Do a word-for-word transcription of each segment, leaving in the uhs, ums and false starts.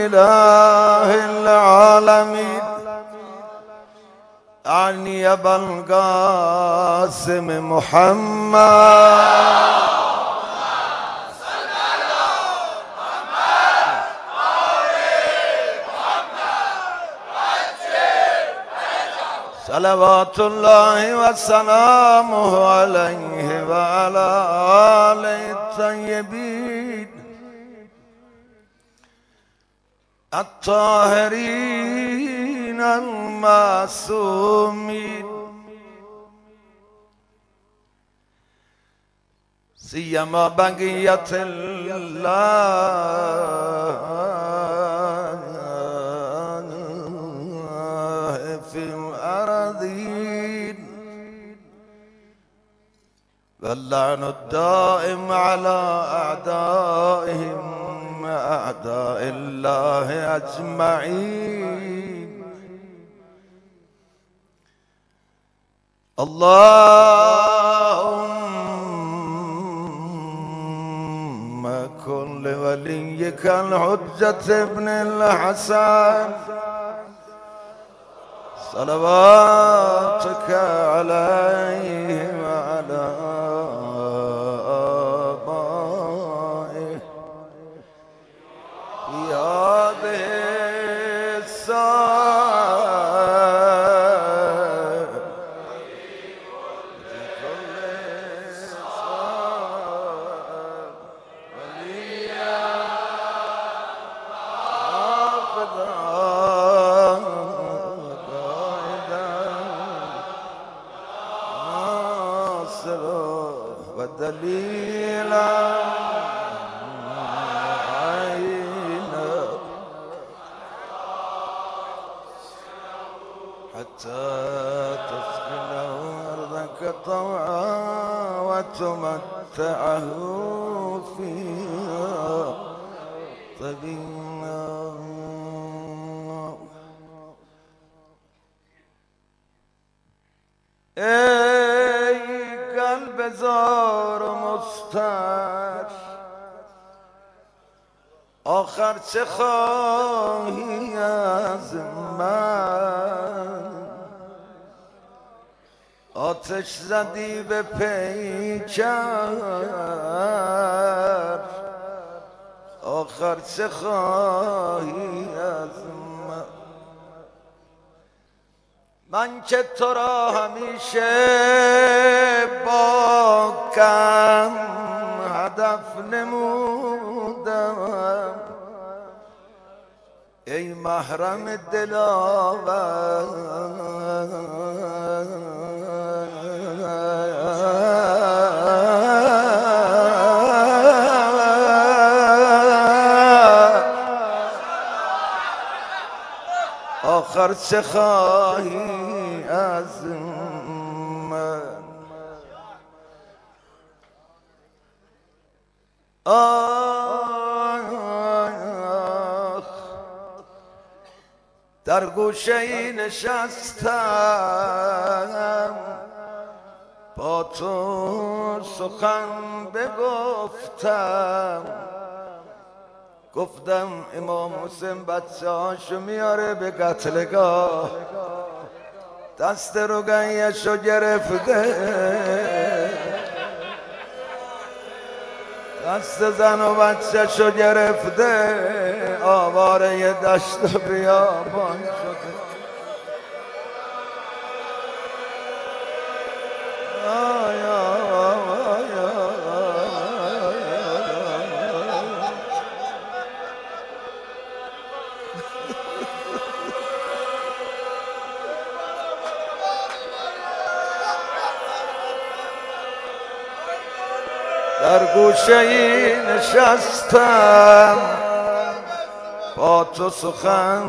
إله العالمين أعني أبا القاسم محمد صلوات الله وسلامه عليه وعلى آله الطيبين الطاهرين المعصومين سيما بقية الله في الأرضين واللعن الدائم على أعدائهم أعداء الله أجمعين اللهم كن لوليك الحجة ابن الحسن صلواتك عليه وعلى آبائه في هذه الساعة في كل ساعة وليا حافظا ودليلا عينا حتى تسكنه أرضك طوعا وتمتعه فيها طويلا. بزار و مستر آخر چه خواهی از من آتش زدی به پیکر آخر چه خواهی از من من که تو را همیشه با کم هدف نمودم ای محرم دلاور آخر چه خواهی از من آخ در گوشه ای نشستم با تو سخن بگفتم گفتم امام حسین بچه هاشو میاره به قتلگاه دست رقیه‌شو گرفته دست زن و بچه شو گرفته آواره دشت و بیابان شده در گوشه ای نشستم با تو سخن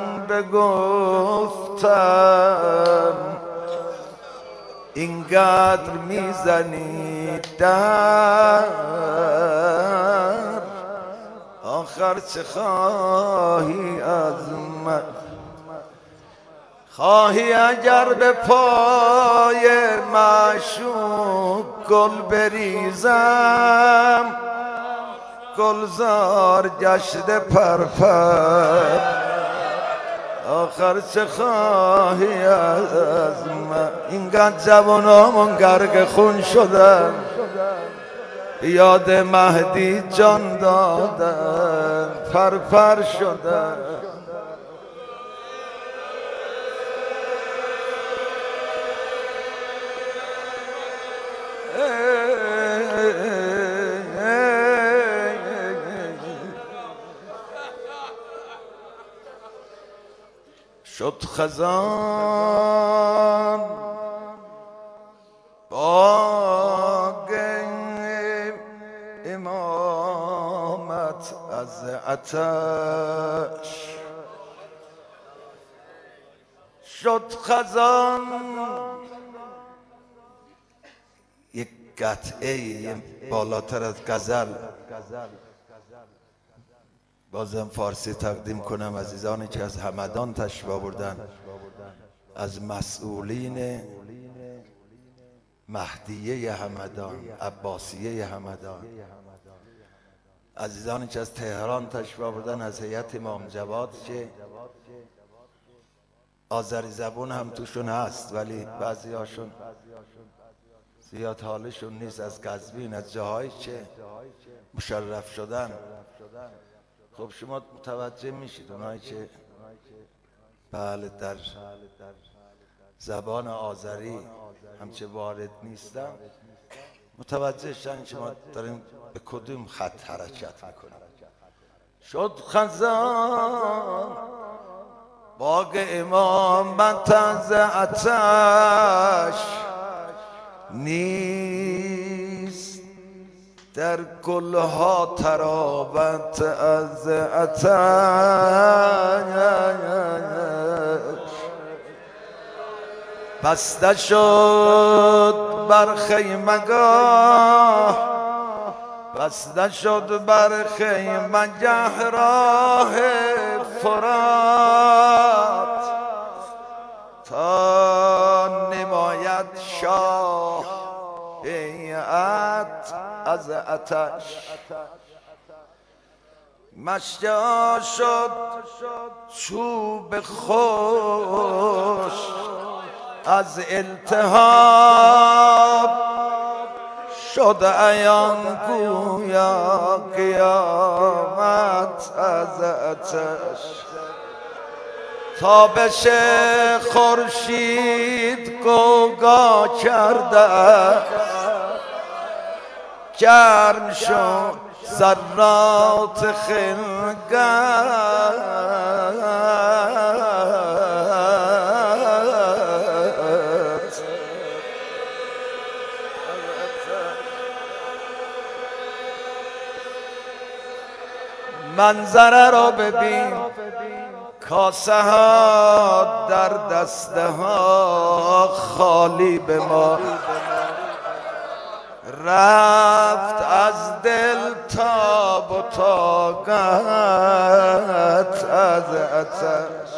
بگفتم اینقدر میزنی در آخر چه خواهی از من خواهی اگر به پای معشوق گل بریزم گلزار گشته پرپر آخر چه خواهی از من اینقدر جوانامون غرق خون شدن یاد مهدی جان دادن پرپر شدن شد خزان باغ امامت از آتش شد خزان یک قطعه بالاتر از غزل بازم فارسی تقدیم کنم. عزیزانی که از همدان تشریف آوردن، از مسئولین مهدیه همدان، عباسیه همدان، عزیزانی که از تهران تشریف آوردن، از هیئت امام جواد که آذری زبون هم توشون هست ولی بعضی هاشون زیاد حالشون نیست، از قزوین، از جاهایی که مشرف شدن. خب شما متوجه میشید اونایی که بله در زبان آذری همچه وارد نیستن متوجه شدن که ما داریم به کدوم خط حرکت میکنیم. شد خزان باغ امامت از آتش نیست در گلها تراوت از آتش بسته شد بر خیمگاه بسته شد بر خیمگه راه فرات تا نماید شاه بیعت از آتش مشجع شد چوب خوش از التهاب شد عیان گویا قیامت از آتش تابش خورشید گوگا کرده گرم شد ذرات خلقت منظره را ببین کاسه ها در دسته ها خالی به ما رفت از دل تاب و طاقت از آتش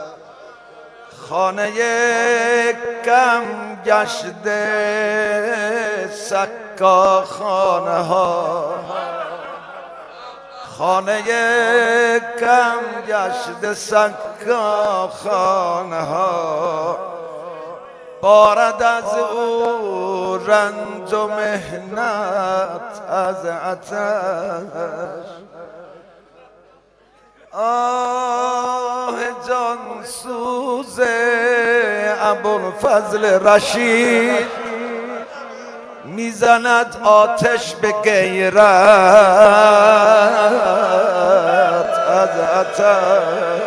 خانه کم گشته سکا خانه ها خانه کم گشته سکا خانه ها بارد از او رنج و مهنت از آتش آه جان سوز ابوالفضل رشید میزند آتش به غیرت از آتش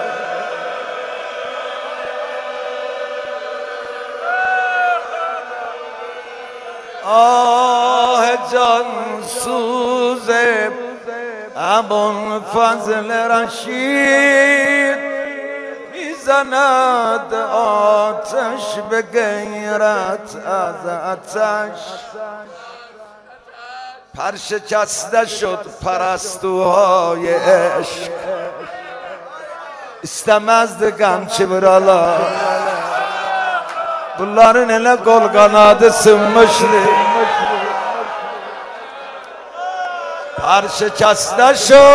آه جان سوز ابوالفضل رشید میزند آتش به غیرت از آتش پرشکسته شد پرستوهای عشق istemezdi gamçı buralar bunların ele kol kanadı sınmıştı پر شکسته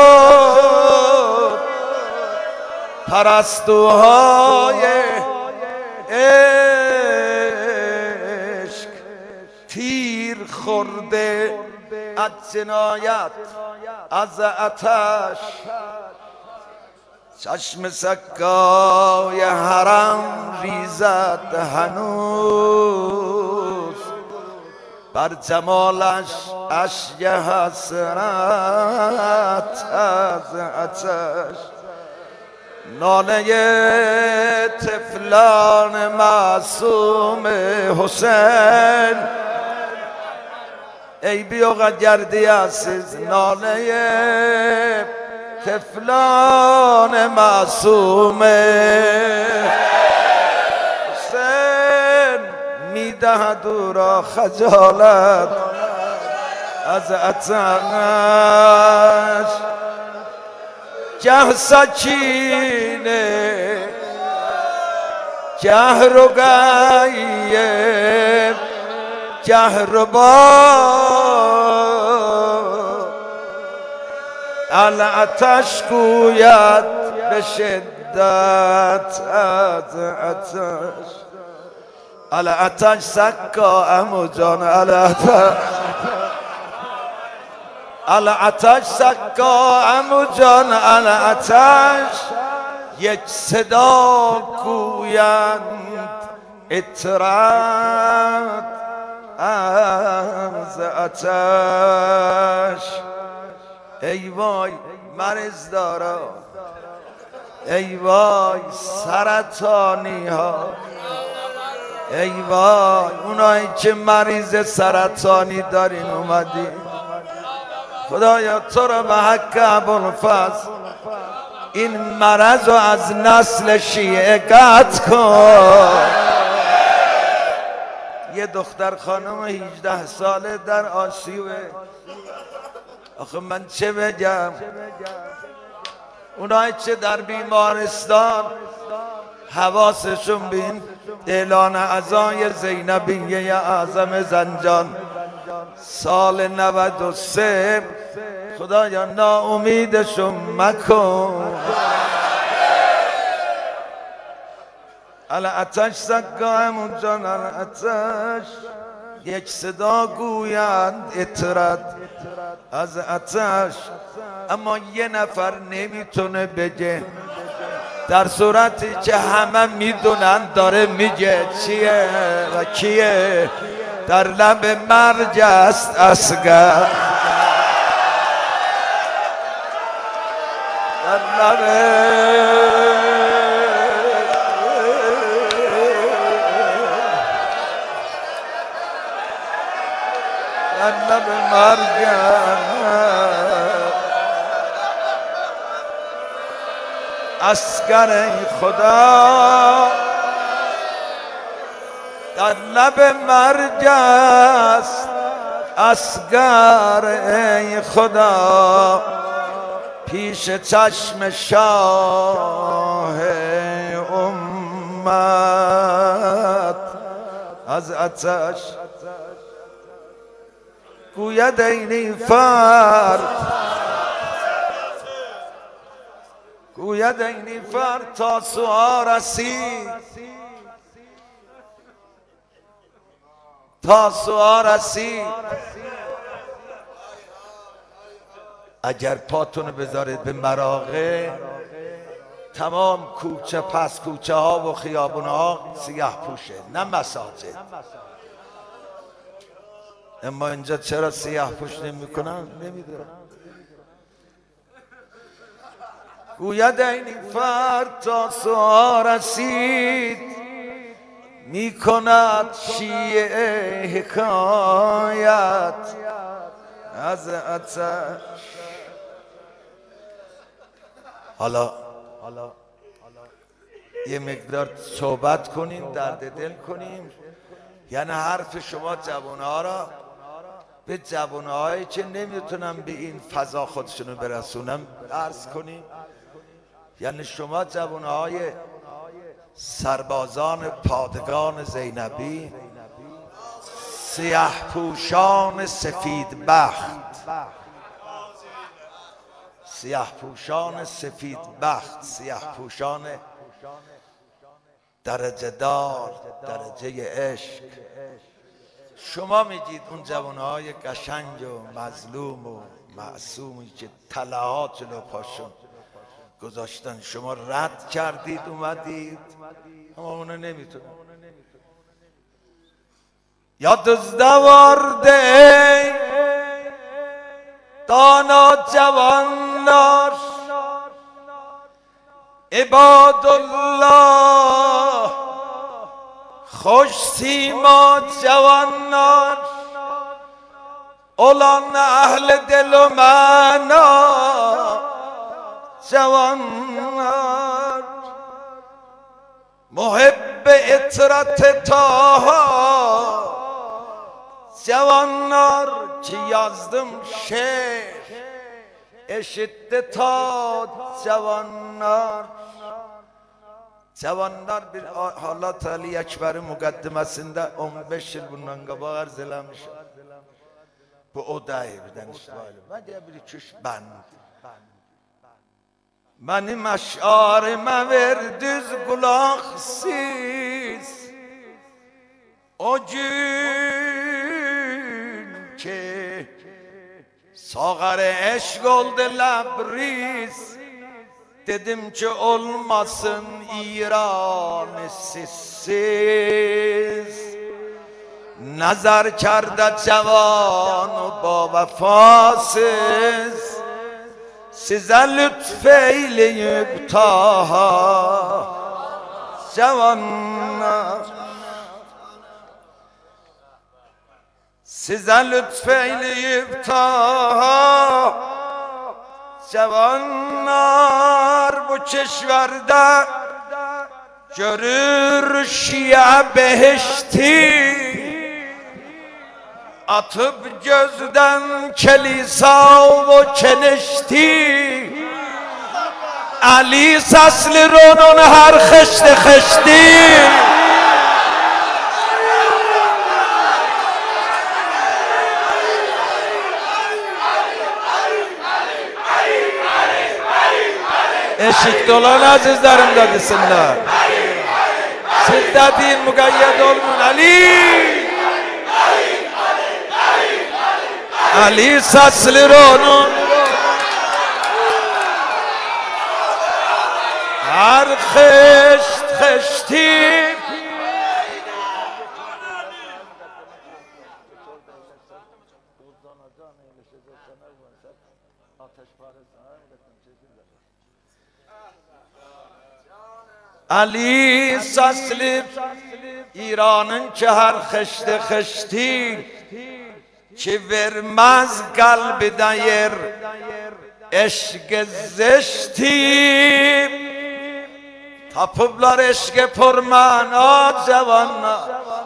شد پرستوهای عشق، تیر خورده از جنایت از آتش، چشم سکای حرم ریزد هنوز، بر جمالش اشک حسرت از آتش. ناله طفلان معصوم حسین، ای بیوغ گردی عزیز، ناله طفلان معصوم حسین میدهد او را خجالت از آتش. گه سکینه گه رقیه گه رباب، العتش گوید به شدت از آتش. العتش سکا عمو جان، العتش العتش سکا عمو جان، العتش یک صدا گویند اطرد از آتش. ای وای مریض دارا، ای وای سرطانی ها، ای وای اونایی که مریض سرطانی دارین اومدین، خدایا تو را به حق ابوالفضل این مرض رو از نسل شیعه قطع کن. یه دختر خانم هجده ساله در آسیوه، آخه من چه بگم، اونایی که در بیمارستان حواسشون بین اعلان عزای زینبیه اعظم زنجان سال نود و سه، خدایا ناامیدشون مکن. العتش سکا عمو جان، العتش یک صدا گویند اطرد از آتش، اما یه نفر نمیتونه بگه، در صورتی که همه میدونن داره میگه چیه و کیه. در لب مرگ است اصغر، در لب در لب مرگ اصغر ای خدا، در لب مرگ است اصغر ای خدا، پیش چشم شاه امت از آتش. گوید ای نیفر، گوید ای نیفر تا سوها رسید، تا سوها رسید، اگر پاتون بذارید به مراغه تمام کوچه پس کوچه ها و خیابون ها سیاه پوشه، نه مساجد. اما اینجا چرا سیاه پوش نمی کنن نمیدونم. گوید ای نیفر تا سوها رسید، می کند شیعه حکایت از آتش. حالا یه مقدار صحبت کنیم، درد دل کنیم، یعنی حرف شما جوانها را به جوانهایی که نمیتونن به این فضا خودشونو برسونن عرض کنیم. یعنی شما جوانهای سربازان پادگان زینبی، سیاه پوشان سفید بخت، سیاه پوشان سفید بخت، سیاه پوشان درجه دار، درجه عشق. شما میگید اون جوانهای قشنگ و مظلوم و معصومی که طلعات جلو پاشون گذاشتن، شما رد کردید اومدید، اما اونو نمیتونه. یا دزد آورده دانا جوانار، عباد الله خوش سیما جوانار، اولان اهل دل و معنا جوانار، محب اطرت تاها جوانار که یازدم شعر eşitti ta cavanlar. Cavanlar bir Allah Ali Ekber'in mukaddimesinde on beş yıl bundan qabaq arz eləmiş. Bu o deyir birdən İsrail. Ben deyə bir iki üç bənd. Mənim əşarımə ver düz qulaq siz. O gün ki sağarı eşq oldu Ləbriz, dedim ki olmasın İran'ı sizsiz. Nazar karda cavan o ba vefasız, size lütfeyleyip taha cavanlar, size lütfeyleyip taha cavanlar, bu keşverde görür şia behişti, atıp gözden kelisa ve kenişti. Ali saslir onun her xeşti xeşti. Eşikte olan azizlerim de desinler. Siz de din mukayyed olun Ali. Ali saçlir onun her xeşt xeşti. Ali saçlir İran'ın ki her xeşti xeşti, ki vermez kalbide yer eşk zeşti. Tapıblar eşke pormana cavanlar,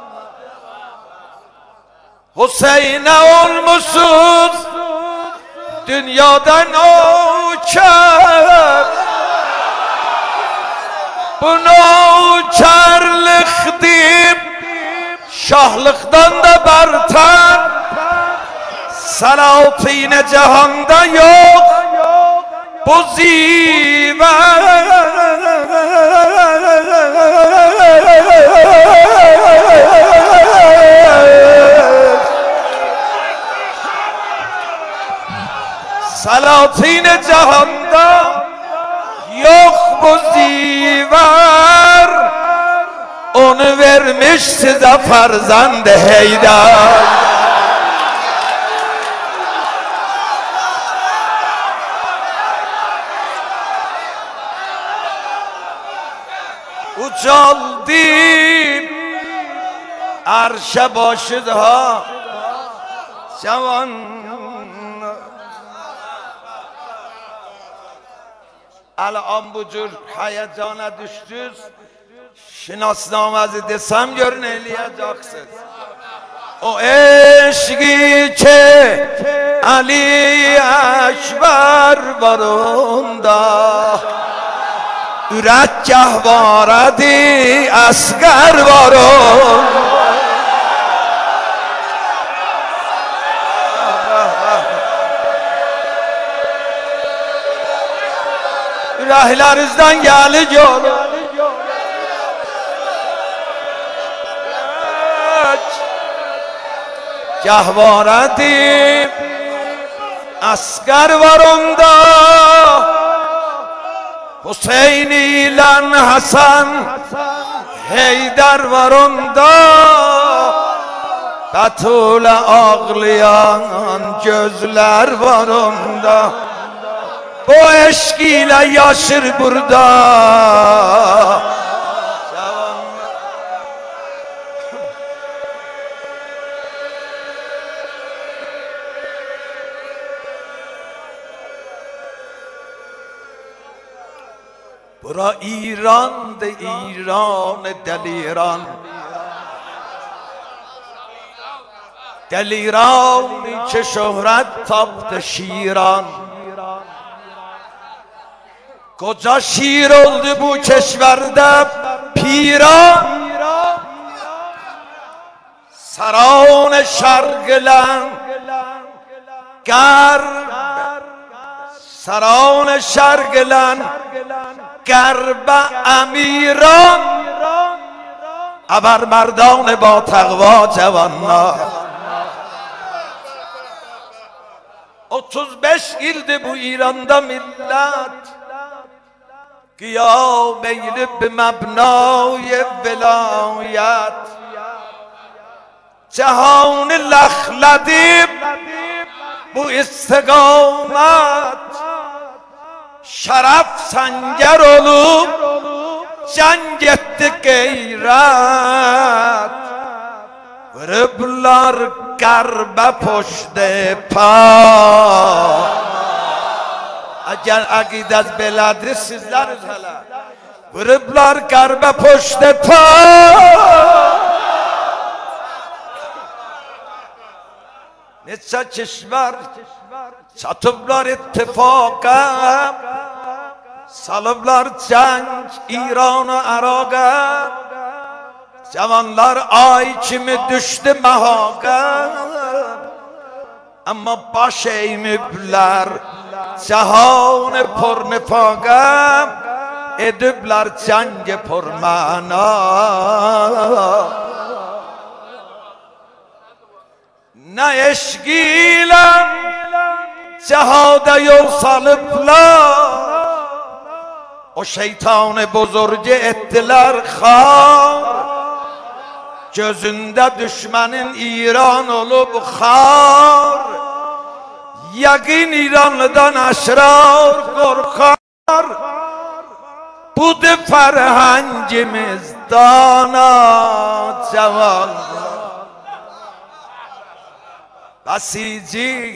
Hüseyin'e olmuşuz dünyadan nöker. Bu nökerlik deyip şahlıktan da berter, Salatin cihanda yok bu ziver. Salatin cihanda yok bu ziver, onu vermiş size Ferzand Heydar. Ucaldım arşa başıda cavan, الان bu cür heyecana düştünüz, şinasnamezi desem görün eləyəcəksiniz. O eşqi ki Ali Ekber var onda, ürək gəhvarədi əsqər var onda. Ürəklərinizdən gəlir yol Gəhvarədir Əsqər var onda Hüseyin ilə Həsən Heydər var onda Bətulə ağlayan gözlər var onda Bu eşq ilə yaşır burada Bura İran'dı İran deliran Deliran ki şöhret taptı Şiran Koca şiir oldu bu keşverde piran Saran şargılan Garb Saran şargılan Garb امیران ابر مردان با تقوا جوانlar otuz beş ildi bu İran'da millet Qiyam eylib məbnay velayət Cəhanı ləxlədib bu istiqamət Şərəf səngər olub Cəng etdi qeyrət Vırıblar qərbə poşdə pa Əgər əqidəz belədir sizləriz hələ Vırıblar qərbə poşdə pa Neçə kişvər çatıblar ittifaqa Salıblar cəng İran-ı Əraqa Cavanlar ay kimi düşdü məhaqa Amma baş eymiblər Cəhan-ı pornifaqa Ediblər cəng-i porməna Nə eşq ilə cəhada yol salıblar O şeytan bozorgu ettiler xar Gözünde düşmenin İran olup xar Yaqin İranlıdan aşrar korkar Budur ferhangimiz dana cavan Basici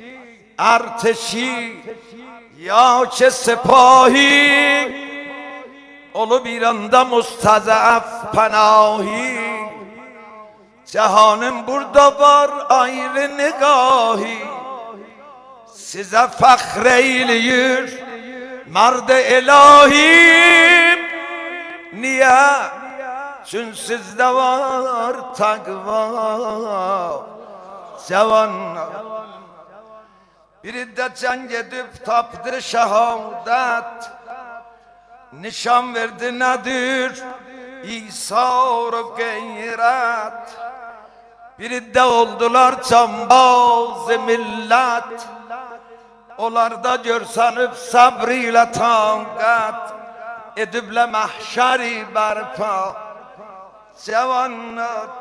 ارتشی یا چه سپاهی olup İran'da mustazaf panahi Cehanın burada var ayrı nigahi Size fakr eyleyir mard-ı elahim Niye? Çünkü sizde var takva Cevanlar Biri de ceng edip taptı şehadet Nişan verdi nedir İsar-ı gayret Biri de oldular cambaz millet Onlar da görsenip sabrıyla tanqat Ediblə mahşeri berpa Cevanlar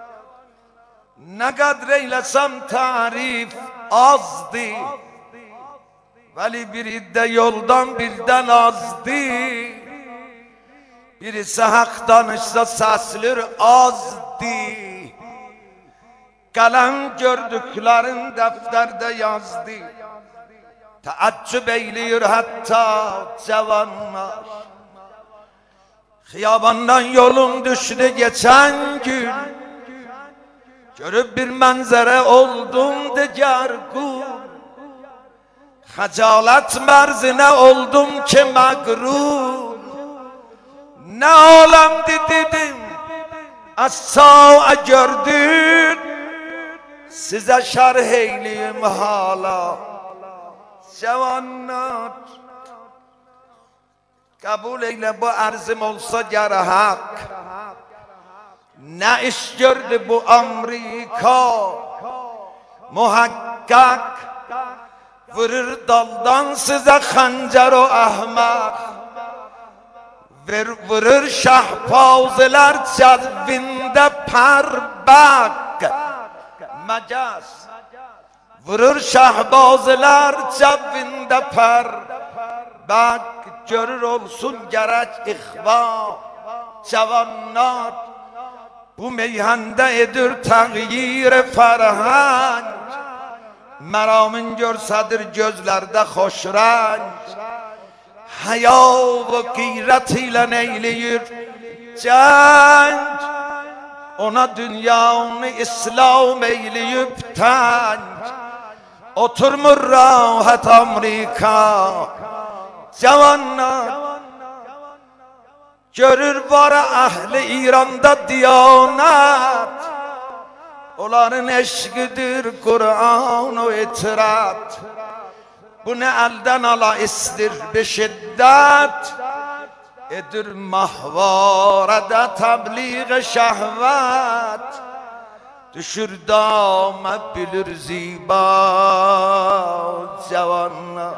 Ne kadar eylesem tarif azdı Veli biri de yoldan birden azdı Birisi hak danışsa seslir azdı Kalem gördüklerin defterde yazdı Teaccüp eyliyor hatta cevanlar Xiyabandan yolum düştü geçen gün Görüp bir manzara oldum digar gün Hacalet merzine oldum ki mağrur Ne alemdi dedim Az sağa gördün Size şerh eyleyim hala Cevanlar قبول ایله با عرض موسا گر حق نه اش کرده bu Amerika muhakkak vurur daldan size xancar o ahmak vurur şahpazlar cadvinde parbak macaz vurur şahbazlar cadvinde parbak görür olsun gerek ihva cavanlar bu meyhande edir tağyir farhang meramın görsedir gözlerde hoş renk haya ve gayret ile neyleyir cenk ona dünyanı İslam eyleyip tenk oturmur rahat Amerika cavanlar görür var ahli İran'da diyanet onların eşkidir Kur'an o itirat bu ne elden ala istir bir şiddet edir mahvarede tebliğ şehvet düşür dame bilir ziba cavanlar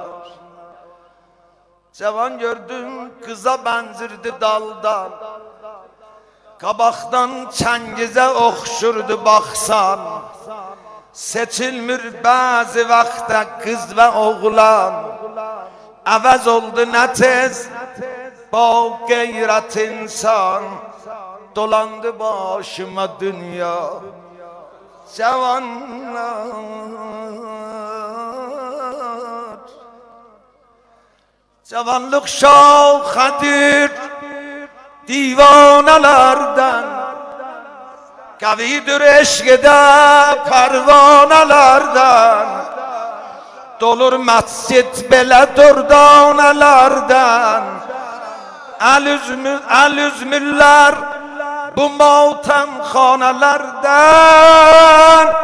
cavan gördüm kıza benzirdi daldan kabaktan çengize okşurdu baksan seçilmir bazı vakte kız ve oğlan evez oldu ne tez ba gayret insan dolandı başıma dünya cavanlar cavanlık şavkadir divanelerden kavidir eşkide pervanelerden dolur mescid bele durdanelerden el üzmü, el üzmüller bu matem hanelerden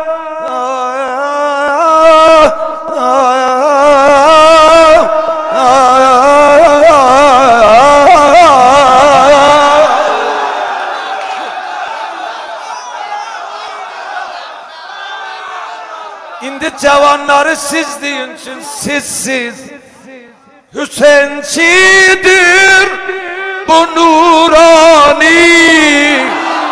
İndi cavanları siz deyin için sizsiz Hüseyinçidir bu nurani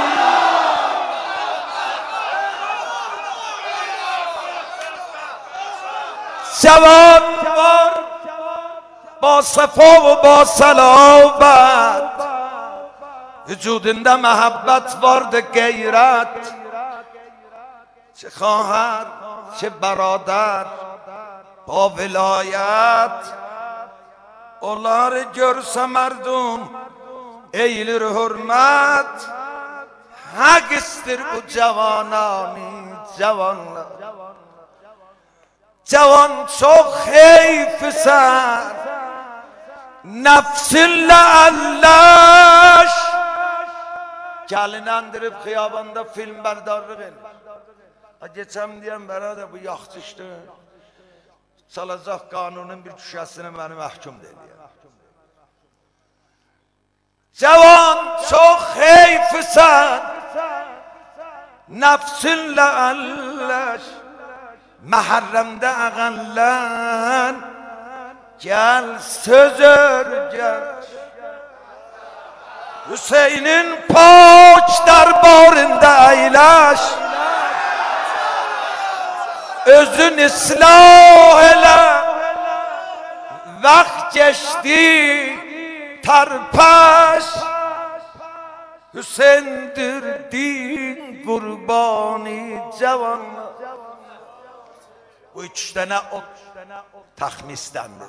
cavan var با صفا و با صلابت وجودinde محبت vardı غیرت چه خواهر چه برادر با ولایت onları görse merdum eğilir hürmet hak istir bu cavanani cavanlar cavan çok heyfisen nefsinle allaş gelinendirip xiyabanda film berdarlık el geçem diyen beraber bu yaxçışdı çalacak kanunun bir düşesini beni mahkum dedi cavan çok heyfisen nefsinle allaş Mehremde ağanlan gel söz örgeç Hüseyin'in poç darbarında eyleş özün ıslah ele vakt geçti tarpaş Hüseyin'dir din kurbani cavanlar bu üç tane ot takmistendir.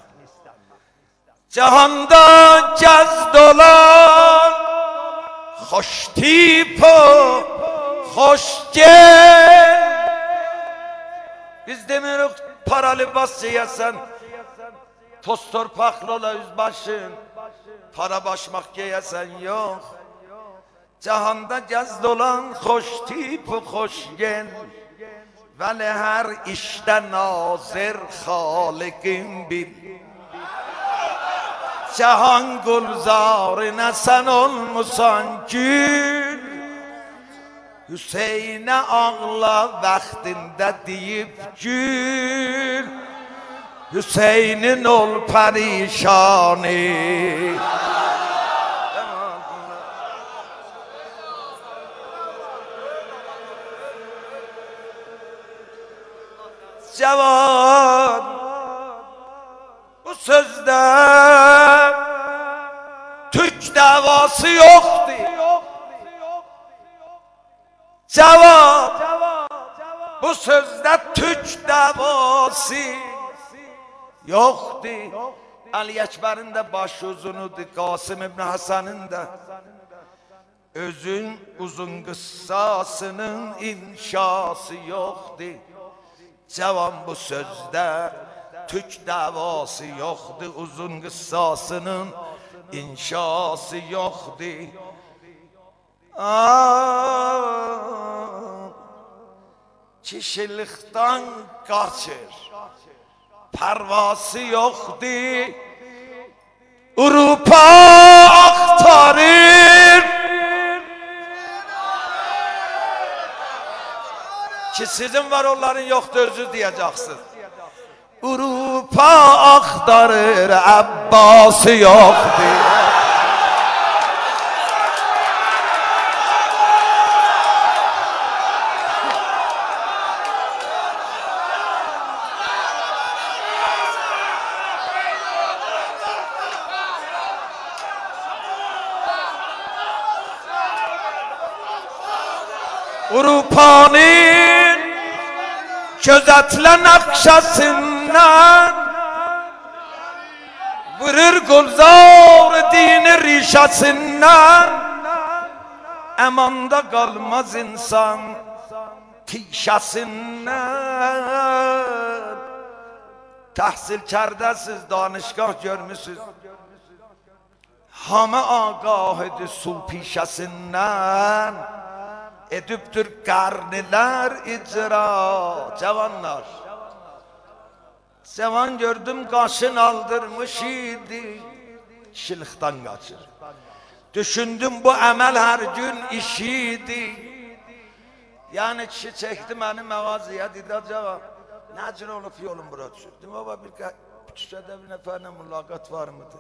Cihanda gez dolan, hoş tip o, hoş gel. Biz demiyoruz para libas giyesen, toz torpaklı ola yüzbaşın, para başmak giyesen yok. Cihanda gez dolan, hoş tip o, hoş gel. ولی هر اشته ناظر خالقیم bil Cahan gulzarına sen olmusan gül, Hüseyin'e ağla vaktinde deyip gül, Hüseyin'in ol perişani. Cavan bu sözde Türk davası yoktu. Cavan bu sözde Türk davası yoktu. Ali Ekber'in de baş uzunudu, Kasım İbni Hasan'ın da. Özün uzun kıssasının inşası yoktu. Cavan bu sözde Türk davası yoktu, uzun kıssasının inşası yoktu. Aa, kişilikten kaçır, pervası yoktu. Avrupa aktarır ki sizin var onların yoktu, özür diyeceksiniz. Avrupa aktarır, Abbası yoktu. Avrupa'nın gözetlen akşasından vurur gulzar dini rişasından. Emanda kalmaz insan tişasından. Tahsil kerdesiz, danışgah görmüşsüz, hamı agah edi sul pişasından. Ediptir karniler icra. Cavanlar, cavan gördüm kaşın aldırmış idi, kişilikten kaçır. Düşündüm bu emel her gün işiydi. Yani kişi çekti beni mağazaya, dedi acaba necir olup yolum bura düşürdüm. Baba bir küçükde bir neferine mülakat var mıydı?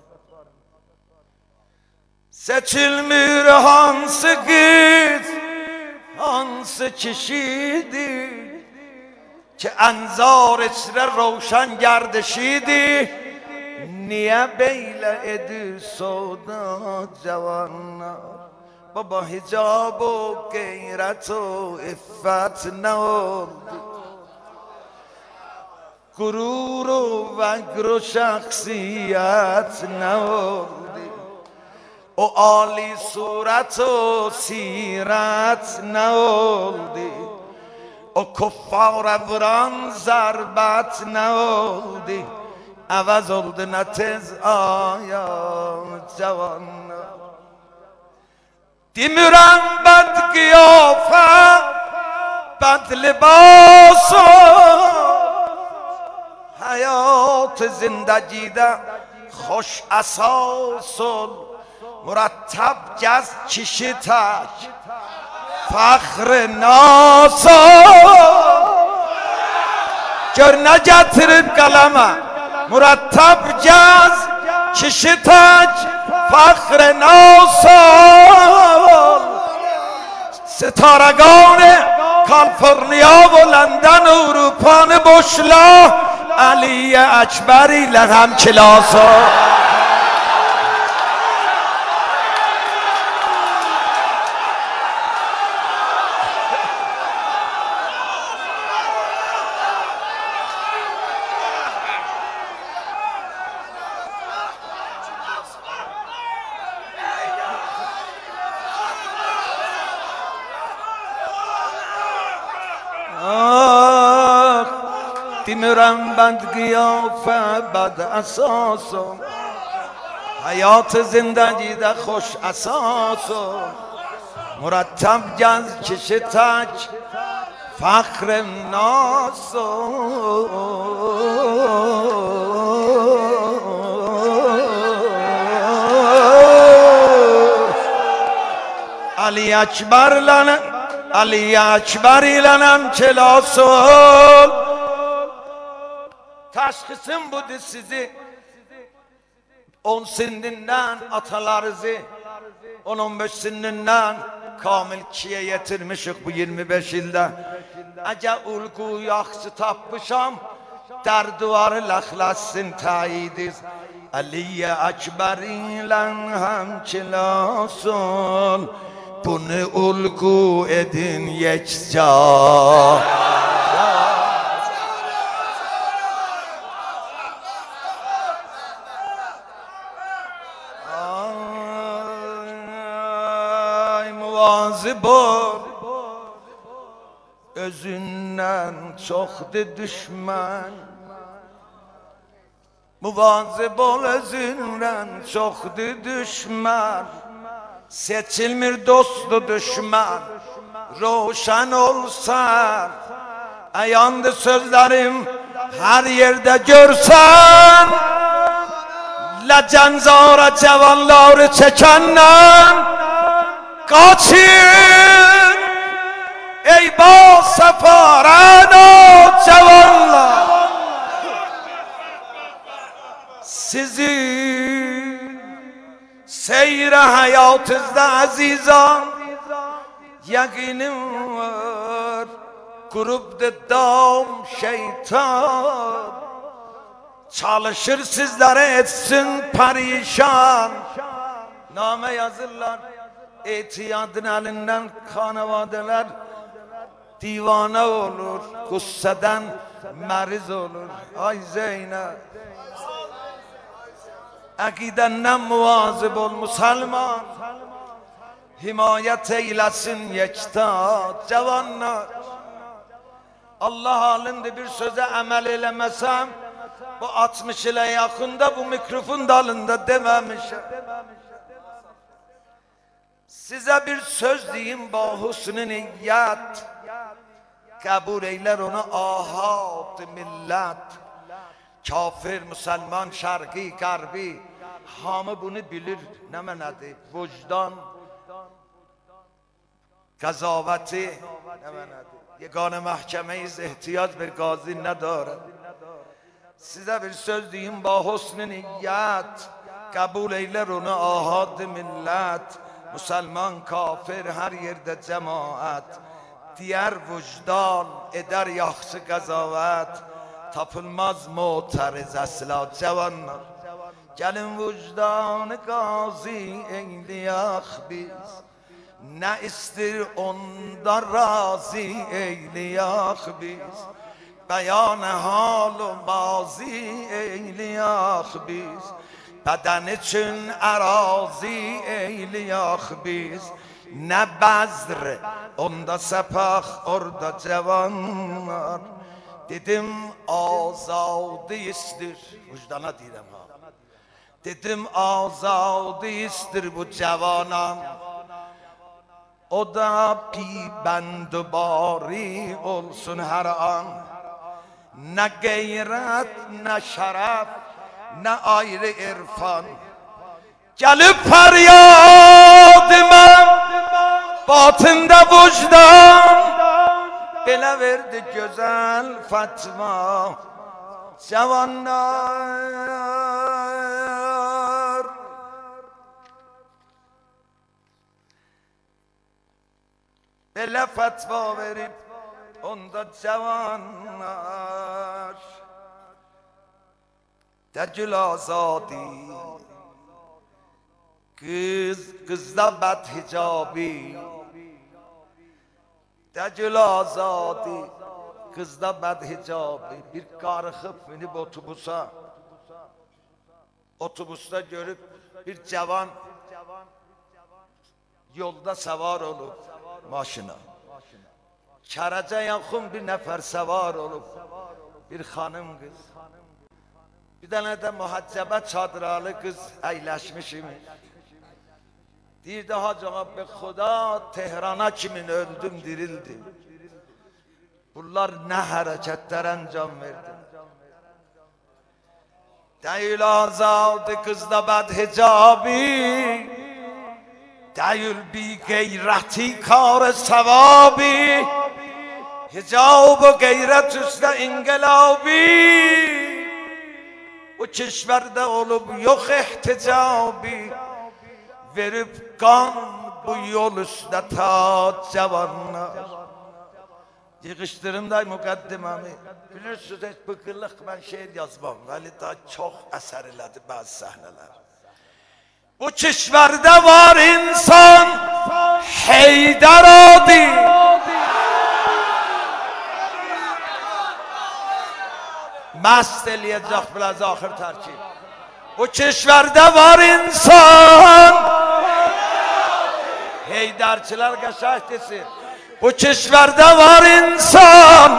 Seçilmir hansı kız, hansı kişiydi ki enzar içre roşan gerdişiydi. Niye beyle edi soda cavanlar? Baba hicab o gayret o iffet ne oldu? Gurur o vegr o şahsiyet ne oldu? O âli suret o siret ne oldu? O kuffara vuran zarbet ne oldu? Evaz oldu ne tez ayat cavanlar. Demirem bed kıyafet, bed libas o hayat zindagide خوش اساس مرتب گز کشی تک فخر ناسا گر نگترد قلمه مرتب گز کشی تک فخر ناسا ستارگان کالیفرنیا و لندن و اروپا بشلا علی اکبری لهم کلاسا دیمرم بد قیافه بد اساسو حیات زندگی ده خوش اساسو مرتب گز کشی تک فخر ناسو علی اکبر لنم علی اکبر لنم kelasol. Təşxisim budur sizi on sinnindən atalarınızı on on beş sinnindən kamil ikiye yetirmişik bu yirmi beş ildə. Əgər ulqu yaxşı tapmışam در دوار لخلصین تاییدیز علی اکبر ایلن هم کلاسون bunu ulgu edin yekca. Ay muvazib ol özündən çoxdur düşmən. Muvazib ol özündən çoxdur düşmən. Seçilmir dostu düşmən. Roşan olsan ayandı sözlerim her yerde görsen. Ləcanzara cavanları çekenden kaçın. Ey ba sefaran o cavanlar, sizi seyre hayatınızda azizan yakinim var. Kurup da dam şeytan çalışır sizlere etsin perişan. Name yazırlar etiyadın elinden kanavadeler divane olur, gusseden meriz olur. Ay Zeynep akidenden muvazib ol Müslüman, himayet eylesin yekta cavanlar. Allah halinde bir söze amel eylemesem bu altmış ile yakında bu mikrofon dalında dememişim. Size bir söz diyeyim ba husn-i niyyet, kabul eyler onu ahad millet. Kafir, Müslüman, şarkı, garbi hamı bunu bilir. Ne menadı? Vicdan, kazaveti ne menadı? Yegane mahkemeyiz, ihtiyaç bir gazi nedare. Size bir söz diyeyim ba husn-i niyyet, kabul eyler onu ahad millet. Müslüman, kafir her yerde cemaat. Diğer vicdan eder yaxşı qazavat. Tapılmaz muteriz asla cavanlar. Gelin vicdanı gazi eyleyək biz. Ne istir onda razı eyleyək biz. Beyan halu mazi eyleyək biz. Beden için arazi eyleyək biz. Ne bezr onda sepah orada cavanlar. Dedim azadi istir, vicdana deyirəm ha. Dedim azadi istir bu cavanam. O da pibend bari olsun her an. Ne gayret ne şeref ne ayrı irfan. Gelip feryadımım batında vicdan. Bela verdi güzel Fatma cavanlar. Bela fatva verip onda cavanlar. Tecül azadi kız kızda bad hicabi. Tecül azadi kızda bad hicabi. Bir karıkıp binip otobüse, otobüste görüp bir cavan yolda savar olup maşına. Karaca yakın bir nefer savar olup bir hanım kız. Bir tane de muhaccebe çadıralı kız eyleşmişim. Deyirdi Hacı Ağa be Xuda Tehran'a kimin öldüm dirildim. Bunlar ne hareketler encam verdi. Değil azaldı kızda bad hicabi. دیل بی غیرتی کار ثوابی حجاب و غیرت üstə inqilabi o keşvərdə olub yox ehticabi verib qan bu yol üstə ta cavanlar. Yığışdırım da müqəddimami. Bilirsiniz heç bıqırlıq mən şeir yazmam. Vəli daha çox əsər elədi bəzi səhnələr. Bu keşvərdə var insan Heydər adi. Mast eləyəcək biraz axır tərkib. Bu keşvərdə var insan Heydərçilər qəşəng desin. Bu keşvərdə var insan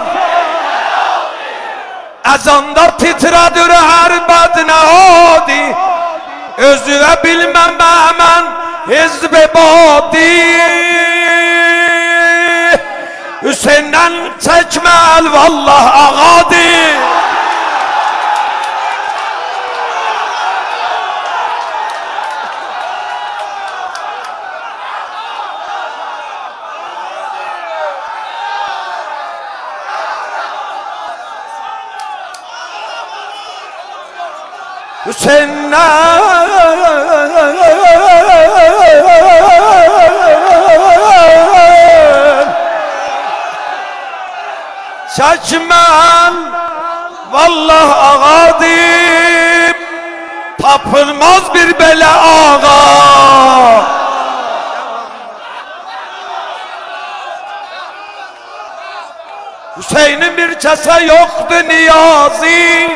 Əzanda titrədir hər bədnəhadi Özüvə bilməm mən hizb-i badi Hüseyndən çəkməl vallah ağadi Hüseyin'den çekmem vallah ağadım tapılmaz bir bele ağa Hüseyin'in bir kese yoktu niyazi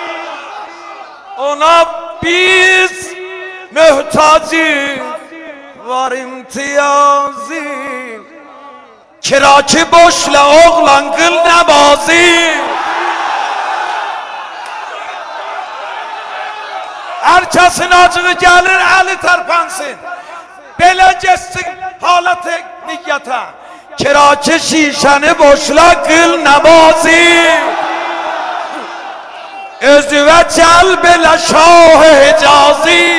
Ona biz mühtacı var imtiyazı Kiraki boşla oğlan kıl nebazı Herkesin acığı gelir eli terpansın Belə geçsin halat niyyata Kiraki şişeni boşla kıl nebazı Özüvə cəl belə şah-ı Hicazi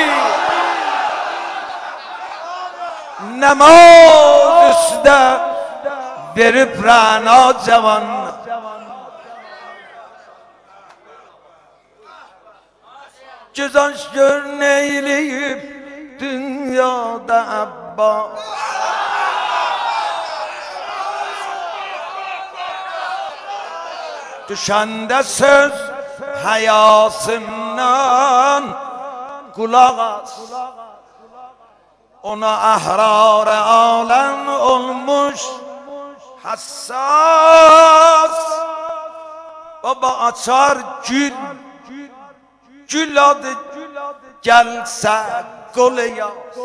Nəmaz üstə verib rəna cavan Gözəş gör neyləyib dünyada Abbas Düşəndə söz hayasından kulak as Ona ahrar alem olmuş hassas Baba açar gül Gül adı gelse golya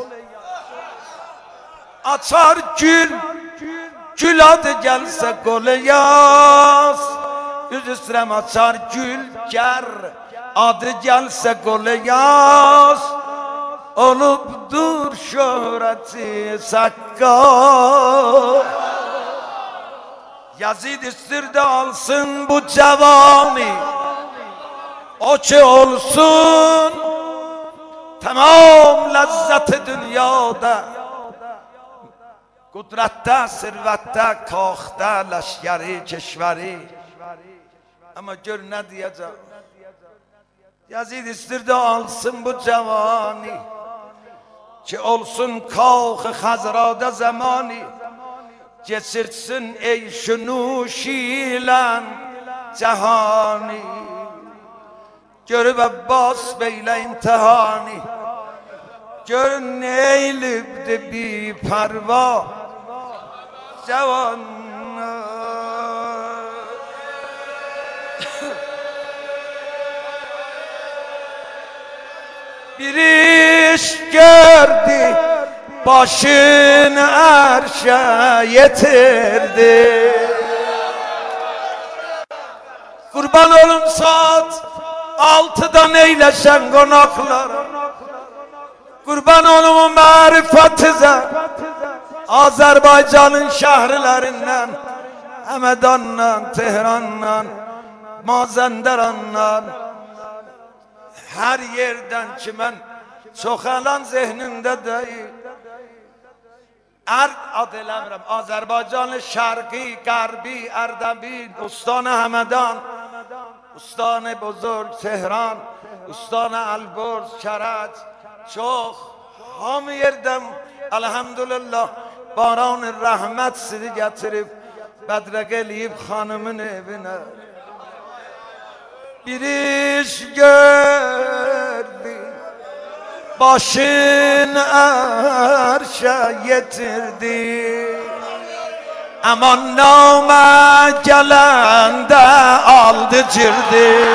Açar gül Gül adı gelse golya Yüz üstürem açar gülger Adı gelse gole yaz Olubdur şöhreti sakka Yazid istirde alsın bu cevani O ki olsun Tamam lezzeti dünyada Kudrette, servette, kahte, leşkeri, keşveri Ama gör ne diyeceğim Yazid istirde alsın bu cevani Ki olsun kalk hazrada zamani Geçirsin ey şunuşiyle cehani Görüp Abbas beyle imtihani Gör neylibdi bir parva Cevan Bir iş gördü, başını arşa yetirdi. Kurban olun saat altıdan eyleşen konaklar. Kurban olun marifetize, Azerbaycan'ın şehirlerinden, Həmədandan, Tehrandan, Mazəndarandan, her yerden ki mən çoxalan zehnimdə deyil. ارد آدلم آذربایجان شرقی، غربی، اردبیل، استان همدان، استان بزرگ تهران، استان البرز، کرج، چوخ hamı yerden elhamdülillah baran rahmet sizi getirip bedre gelip hanımın evine bir iş gördü, başın arşa getirdi. Aman nama gelen de aldı cirdi.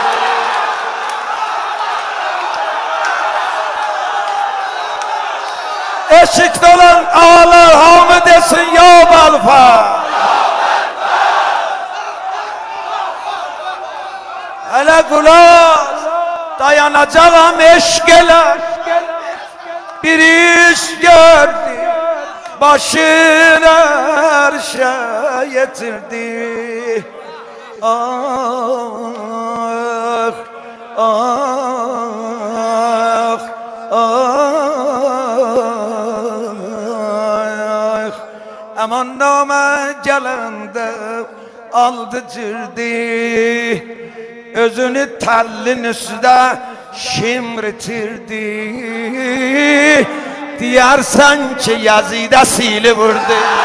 Eşikte olan ağlar hamı desin ya balfa. Hele kulak dayanacağım eşkele. Bir iş gördü, başını arşa getirdi. Ah, ah, ah. Aman nama gelende aldı cirdi. Özünü tellin üstüne şimritirdi. Diyersen ki Yazid'e sili vurdu.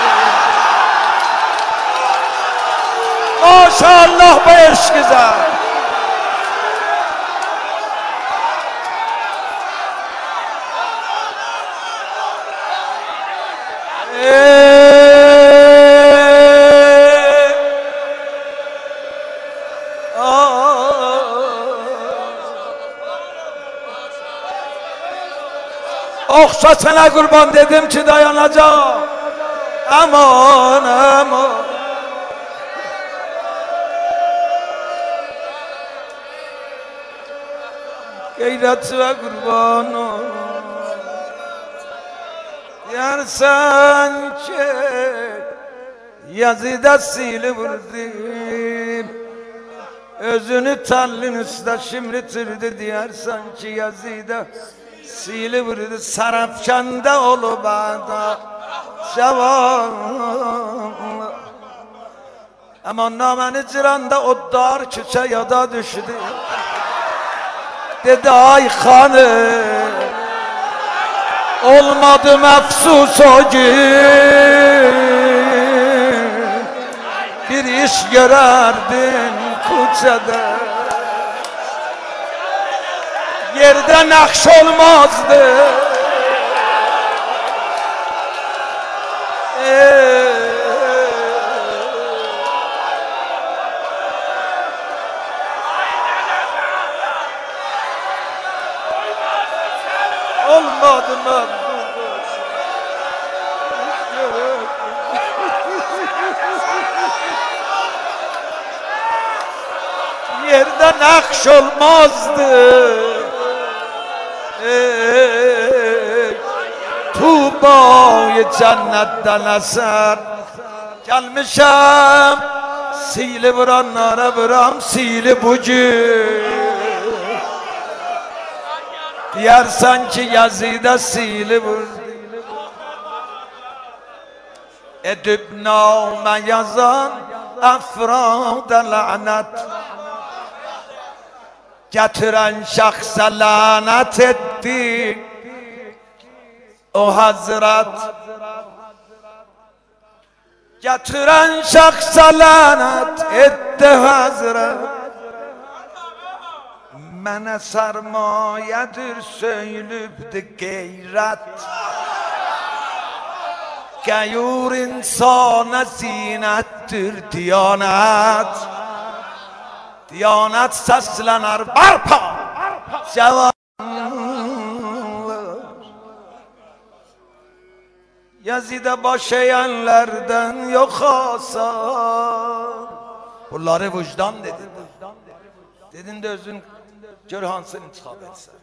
Maşallah bu eş güzel. Okşasına kurban dedim ki dayanacağım. Aman aman. Gayretine kurban ol. Yersen ki Yazid'e sili vurdu. Özünü tellin üstüne şimritirdi. Diyersen ki Yazid'e sili vurdu. Sarafkanda olup ada cevan. Aman nameni ciranda o dar küçe yada düştü. Dedi ay hanım olmadı mefsus o gün. Bir iş görerdin kucada. Yerde nakş olmazdı. Ee, olmadı mı? Yerde nakş olmazdı. Ey, Tuğba'yı cennetten eser. Gelmişem sili vuranlara vuram sili bucuk. Diyersen ki Yazid'e sili vurdu. Edip name yazan efrada lanet. Getiren şahsa lanet etti o hazret. Getiren şahsa lanet etti hazret. Mene sermayedir söylübdü gayret. Gayur insana zinettir diyanet. Diyanet seslenir barpa cevanlar. Yazid'e baş eğenlerden yok asar. Bunları vicdan dedi. Dedin de özün gör hansını intikab etsen.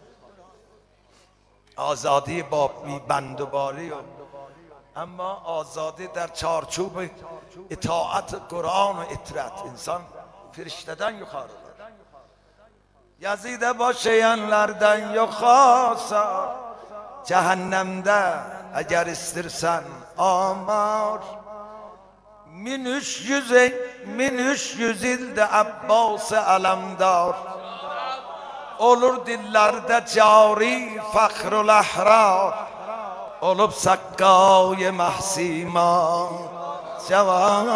Azadi با بندباری yok. Ama azadi در چارچوب اطاعت قرآن و اطاعت insan firişteden yukarıdır. Yazid'e baş eğenlerden yok asar. cehennemde eğer istersen amar. Min üç yüz min üç yüz ilde Abbas-ı alemdar. Olur dillerde cari fakrul ahrar. Olup sakkay mahsima cevan.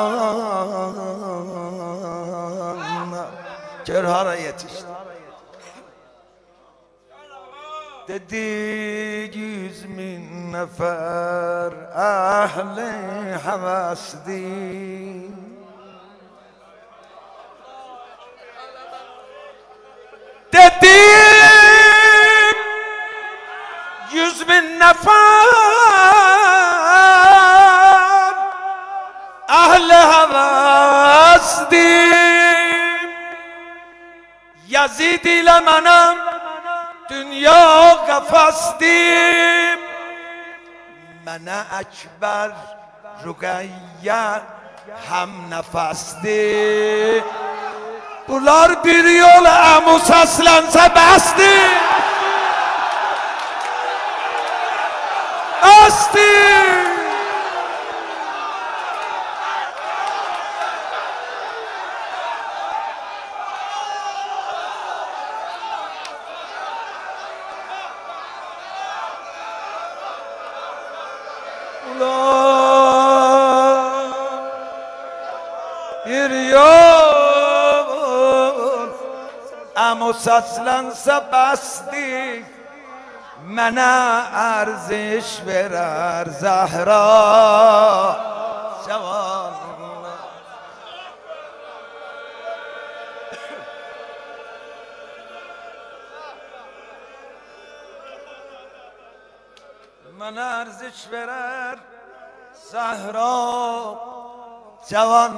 Körhara yetişti. Dedi yüz bin nefer ehli hevesdi. Dedi yüz bin nefer ehli hevesdi. Yazid ile menem dünya kafasdi. Mene ekber Rugayye hem nefesdi. Bunlar bir yol emu seslense besti. Esti. Bir yol emu seslense besti. Mene erziş verer Zehra Cevan. Mene erziş verer Zehra Cevan.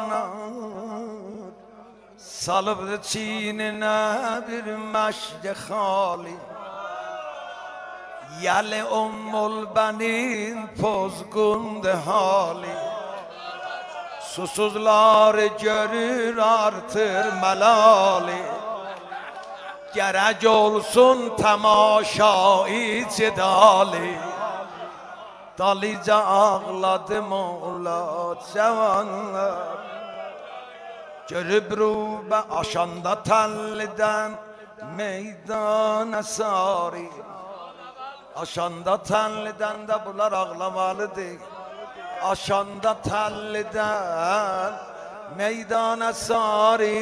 Salıbdı çiğnine bir meşde hali. Yali ummul benin pozgundu hali. Susuzlar görür artır melali. Gerek olsun temaşai cedali. Dalice ağladı Mola cevanlar. Görüp rube aşanda telliden meydan sari. Aşanda telliden de bunlar ağlamalıdır. Aşanda telliden meydana sari.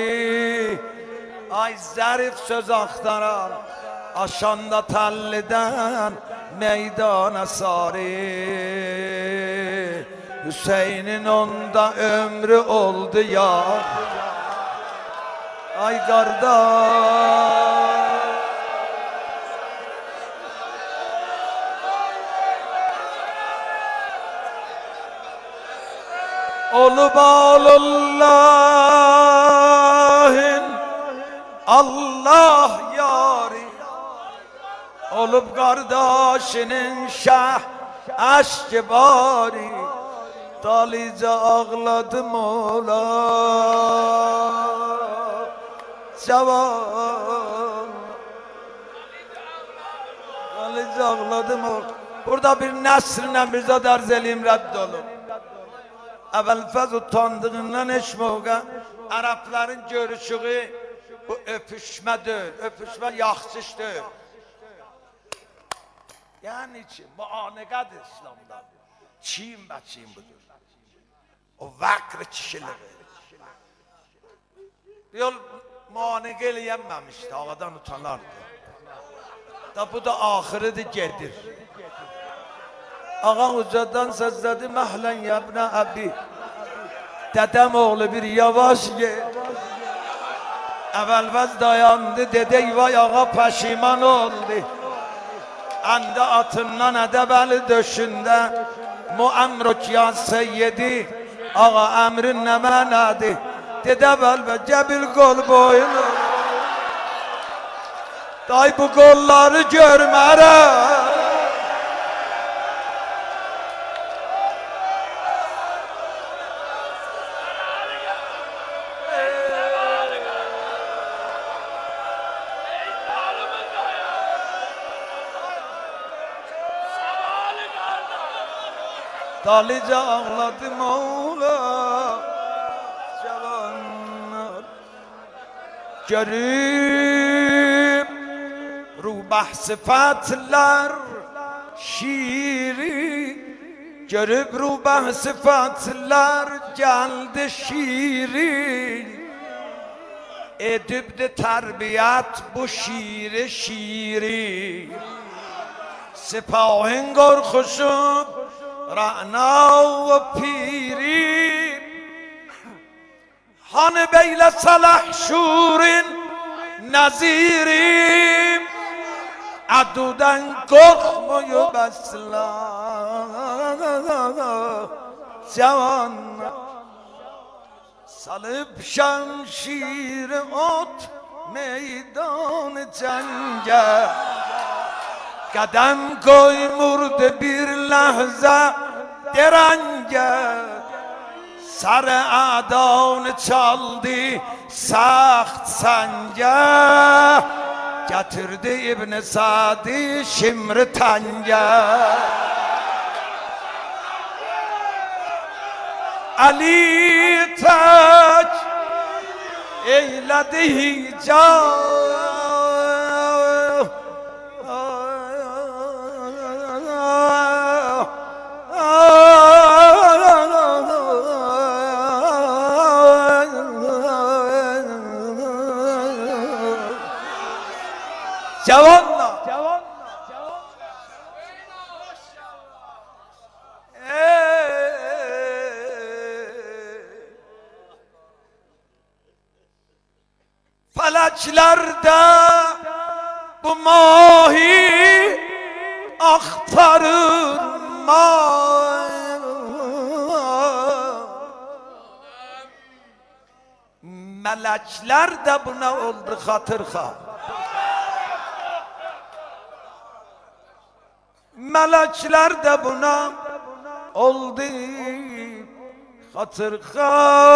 Ay zarif söz aktaran. Aşanda telliden meydana sari. Hüseyin'in onda ömrü oldu ya. Ay kardeş. Olup Allah'ın Allah yari. Olup kardeşinin şah aşkı bari. Dalice ağladım ola cevan. Dalice ağladım ola. Burada bir Nesr-i Mirzad Erzeliyim reddolun. Evvel fez utandığından eşmoğu Arapların görüşüğü bu öpüşmedir. Öpüşme yaxşışdır. Yani ki muaneqədir İslam'da. Çiğim və çiğim budur. O vakr kişiliği. Bir yol muaneqə eləyənməmişdi. Ağadan utanardı. Da bu da ahırıdır gedir. Ağa ucadan sözledi məhlen yabna abi. Dedem oğlu bir yavaş gel. Evvelvez dayandı dedi vay ağa peşiman oldu. Ende atından edebeli döşünde muamruk ya seyyidi. Ağa emrin ne menadı. Dedebel ve cebil gol boyunu. Day bu golları görmere. Dalice ağladı Mola Cavanlar Görüp Rubah sıfatlar Şiiri Görüp rubah sıfatlar geldi şiiri Edip de terbiyat bu şiiri şiiri Sipahın korkuşup Ra'na ve piri Hani beyle salah şurin Naziri Adudan korkmuyor besla Cavan Salıp şamşir ot Meydan cenge Kadem koymurdu bir lahza Derenge Sarı adan çaldı Saht sence Getirdi İbn Sadi Şimri tenge Ali taç eyledi hicab Cavanlar Falaçlarda bu mahi aktarır Melekler de buna oldu hatırha Melekler de buna oldu hatırha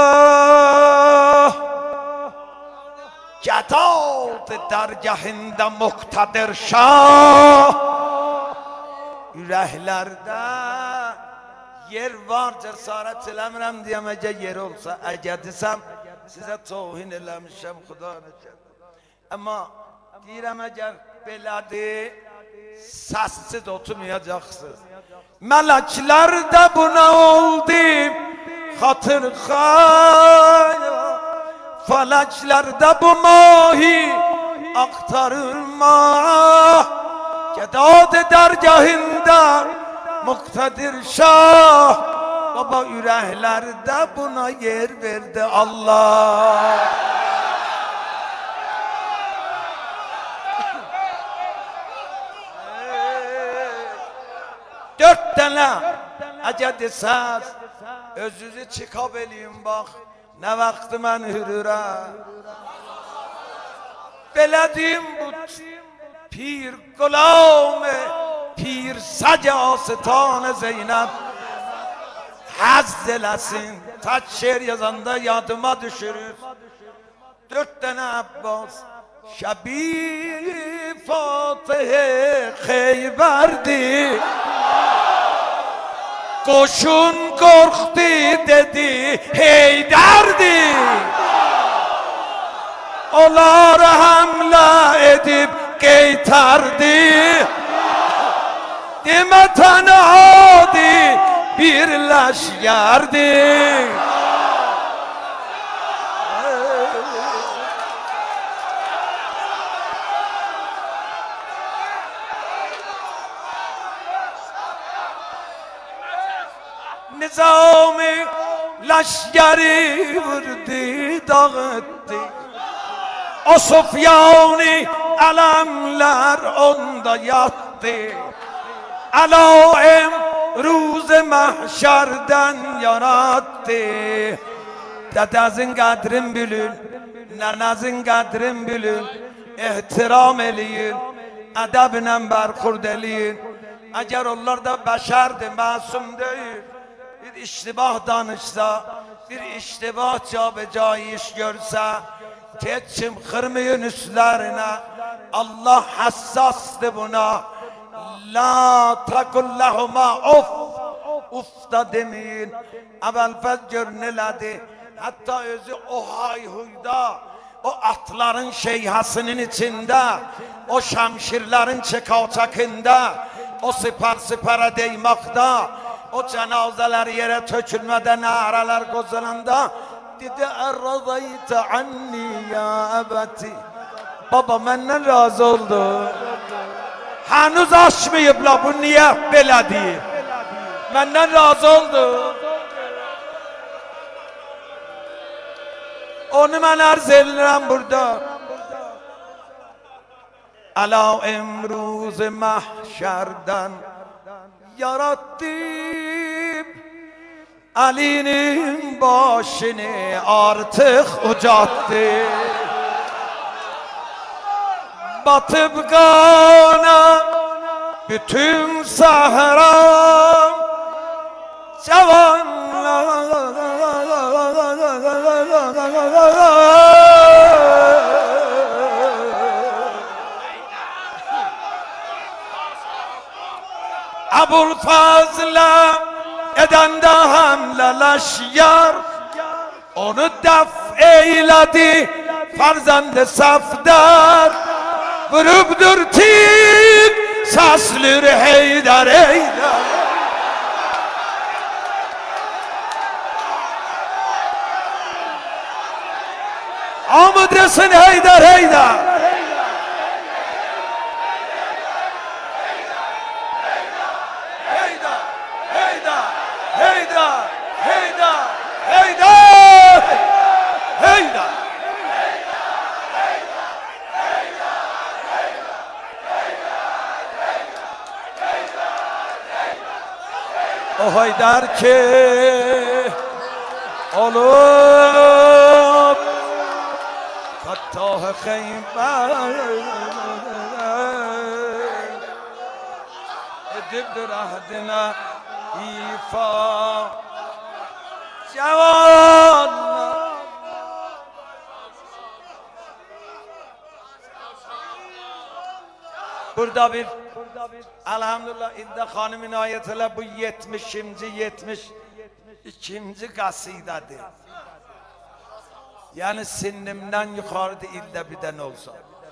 Cedat dergahında muktadir şah Yüreklerde yer var cesaret eləmirəm diyemece yer olsa Eğer desem size tohin eləmişəm Xuda necət Ama deyirəm eğer belədir Səssiz oturmayacaksınız Melekler de buna oldu hatırha Falaçlarda bu mahi aktarılma Cedat dergahında muktedir şah Baba yüreklerde buna yer verdi Allah Dört tane acı desaz Özünüzü çıkab eləyim bak Ne vakti mən hürürə Belədim bu pir qulamı Pir səcasıtanı Zeynəb Həzz eləsin Taç şeir yazanda yadıma düşürür Dört tane Abbas Şəbi Fatih Xeyberdi Koşun korktu dedi Heyderdi Onlar hamle edip geytardi Deme tanadi birleşgerdi Nizami leşkeri vurdu dağıttı O Sufyani alemler onda yattı Alaim روز محشرden yarattı Dedezin kadrin bilin Nenezin kadrin bilin İhtiram eləyin Edeblə berkurd eləyin Eğer onlar da beşerdi masum değil Bir iştibah danışsa Bir iştibah cabeca iş görse Keçim kırmayın üstlerine Allah hassastı buna La takul lehuma of Uftademin Əvvəlfəz görünələdi. Hatta özü o hayhuyda, o atların şeyhasının içinde, o şamşirlerin çekaçakında, o sipar sipara değmakta, o cenazeler yere tökülmeden naralar kozulanda dedi erradayte anni ya ebeti. Baba benden razı oldu. Henüz açmayıpla bu niye belə deyib? Benden razı oldu. Onu mən arz edirəm burada. Ala emruz mahşerden yarattım Ali'nin başını artık ucattı. Batıp kana bütün sahram Cavanlar Abulfazl'a edende hamle leşyar onu def eyledi farzand safdar vurup dürtük saslır Heydar Heydar. Amad desin Heydar Heydar. O Haydar ki olup Fattah Khaybar edibdir ahdine ifa Cavanlar Burada bir elhamdülillah İdde Hanım'ın ayetiyle bu yetmişinci yetmiş ikinci kasidedir. Yani sinnimden yukarıda ilde bir tane olsa.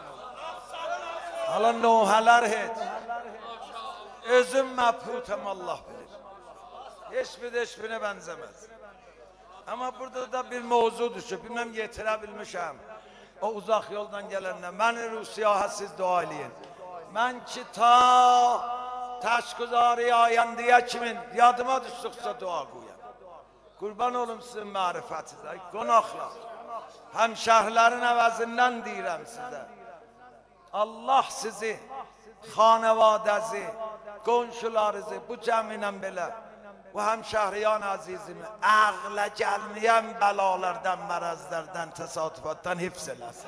Hala nohalar hiç. Özüm mebhutem Allah bilir. Hiçbir hiçbirine benzemez. Ama burada da bir mevzu düşüp bilmem getirebilmişim. O uzak yoldan gelenler. Beni Rusiyaha siz dua edin. Ben ki ta taşkuzarı ayandıya kimin yadıma düştükçe dua koyayım. Kurban olum sizin marifetinize, konaklar. Hemşehrilerin evezinden deyirəm size. Allah sizi, xanevadəzi, qonşularınızı bu cəminlə belə, bu hemşehriyan azizimi, ağla gəlməyən bəlalardan, mərazlardan, təsadüfatdan hifz eləsin.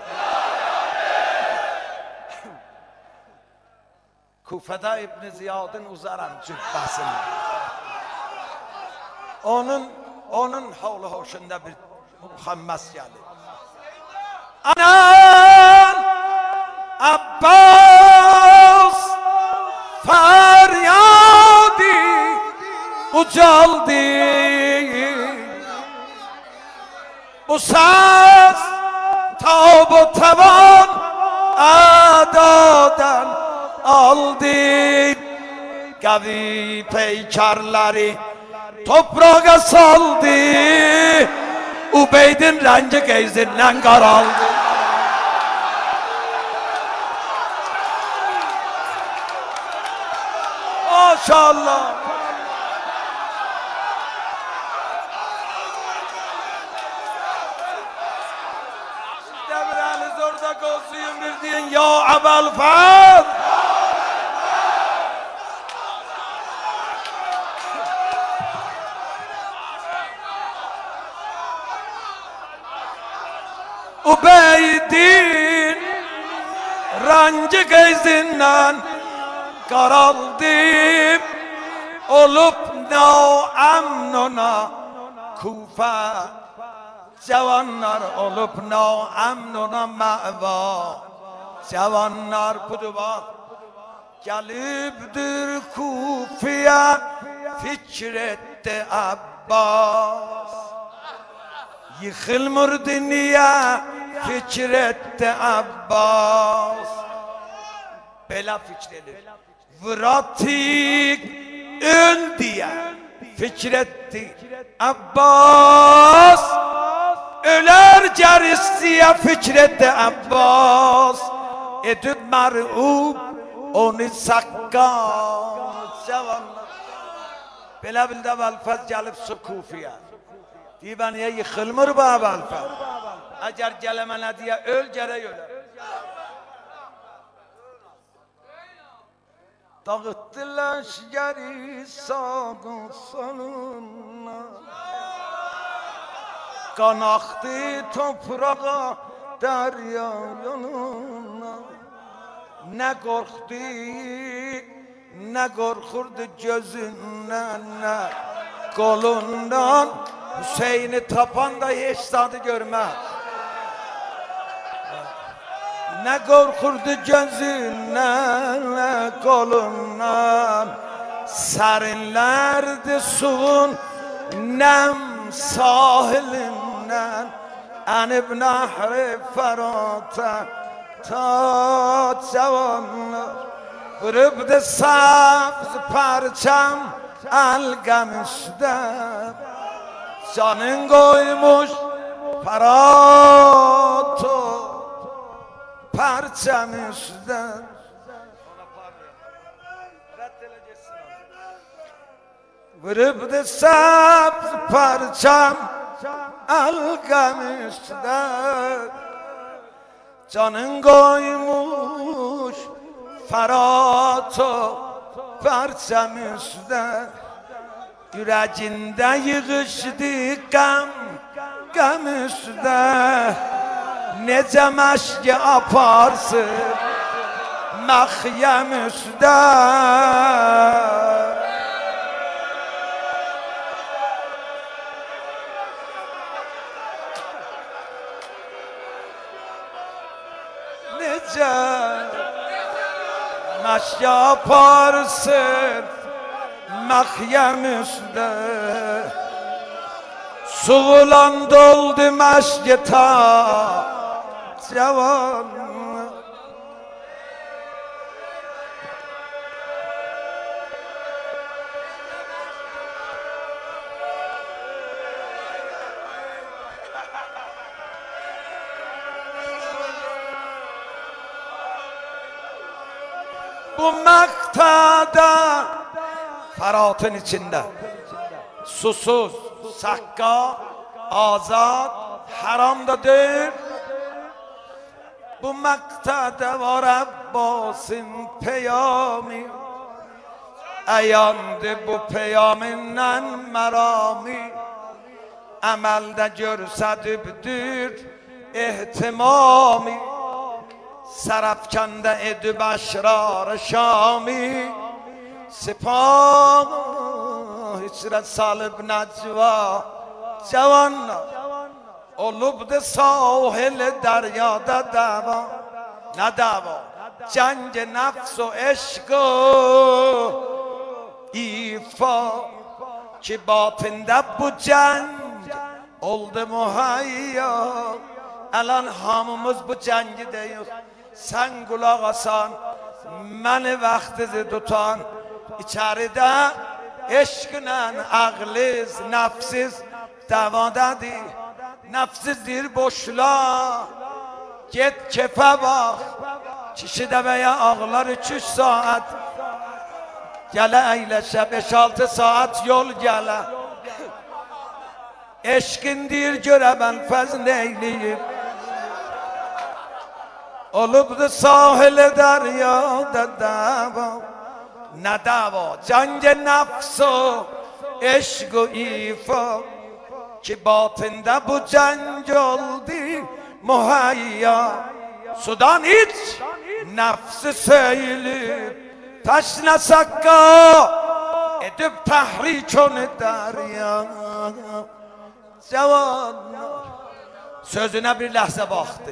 Kufada İbn Ziyad'ın uzaran cübbesini. Onun onun havlu hoşunda bir muhammes geldi. Anan Abbas feryadi ucaldı. Bu ses tabu tavan adadan aldı. Gavi peykarları toprağa saldı. Ubeydin renci geyzinden karaldı. Maşallah. Siz de bir eliniz orada kozuyun bir deyin ya Ebelfaz. Ubeydin rancı geyzinden karaldı olup naamnuna Kufa cavanlar olup naamnuna ma'va cavanlar kuduba gelipdir Kufa'ya Fikret Abbas Yıkılmır dünya Fikret Abbas Bela fikredir Vıratik öl diye Fikret Abbas Öler caristiye Fikret Abbas Edüp mar'ub onu sakkan Sevanlar Bela bilde valfaz gelip su kufiye Divaniye yıkılmır ba valfaz Eğer gelemene diye öl gere öler Dağıttı leşgeri sağın soluna Kan aktı toprağa derya yoluna Ne korktu ne korkurdu gözünden ne kolundan Hüseyin'i tapan da hiç tadı görmez Ne korkurdu gözünden ne kolundan Serinlerdi suyun nem sahilinden Enib nahri ferata ta cavanlar Vurubdu sabz parçam elgemişde Canın koymuş paratı parçam üstten Vurubdu sabz parçam elgemişde Canın koymuş Farato parçam üstten Yüreğinde yığıştı gam Gam üstten Nece meşki aparsın Mehyem üstten Nece meşki aparsın Mehyem üstten Suğulan doldu meşki ta Cavan Bu maktada Feratın içinde susuz, sakka, azat, haramdadır. Bu maktada var Abbas'ın peyami Ayandı bu peyaminden merami Emelde görsədübdür ihtimami Serafkende edüb əşrar şami Sipah içre salib necva Cavanlar Olubdu sahil deryada dava Ne dava? Cengi nefs o eşkı ifa Ki batında bu cenk oldu muhayya Elan hamımız bu cengi değil Sen kulak asan Məni vaxtizi tutan İçeride eşklə ağliz, nefsiz davadadır Nefsizdir boşluğa Get kefe bak Kişi deveye ağlar üç üç saat Gele eyleşe beş altı saat yol gele Eşkindir göre ben fez neyliyim Olubdu sahili deryada dava Ne dava? Cengi nefsu eşk-ı ifa Ki batında bu cenk oldu muhayya Sudan iç nefsi söylüp Taşna sakka edip tahrik onu derya Cavanlar Sözüne bir ləhzə baktı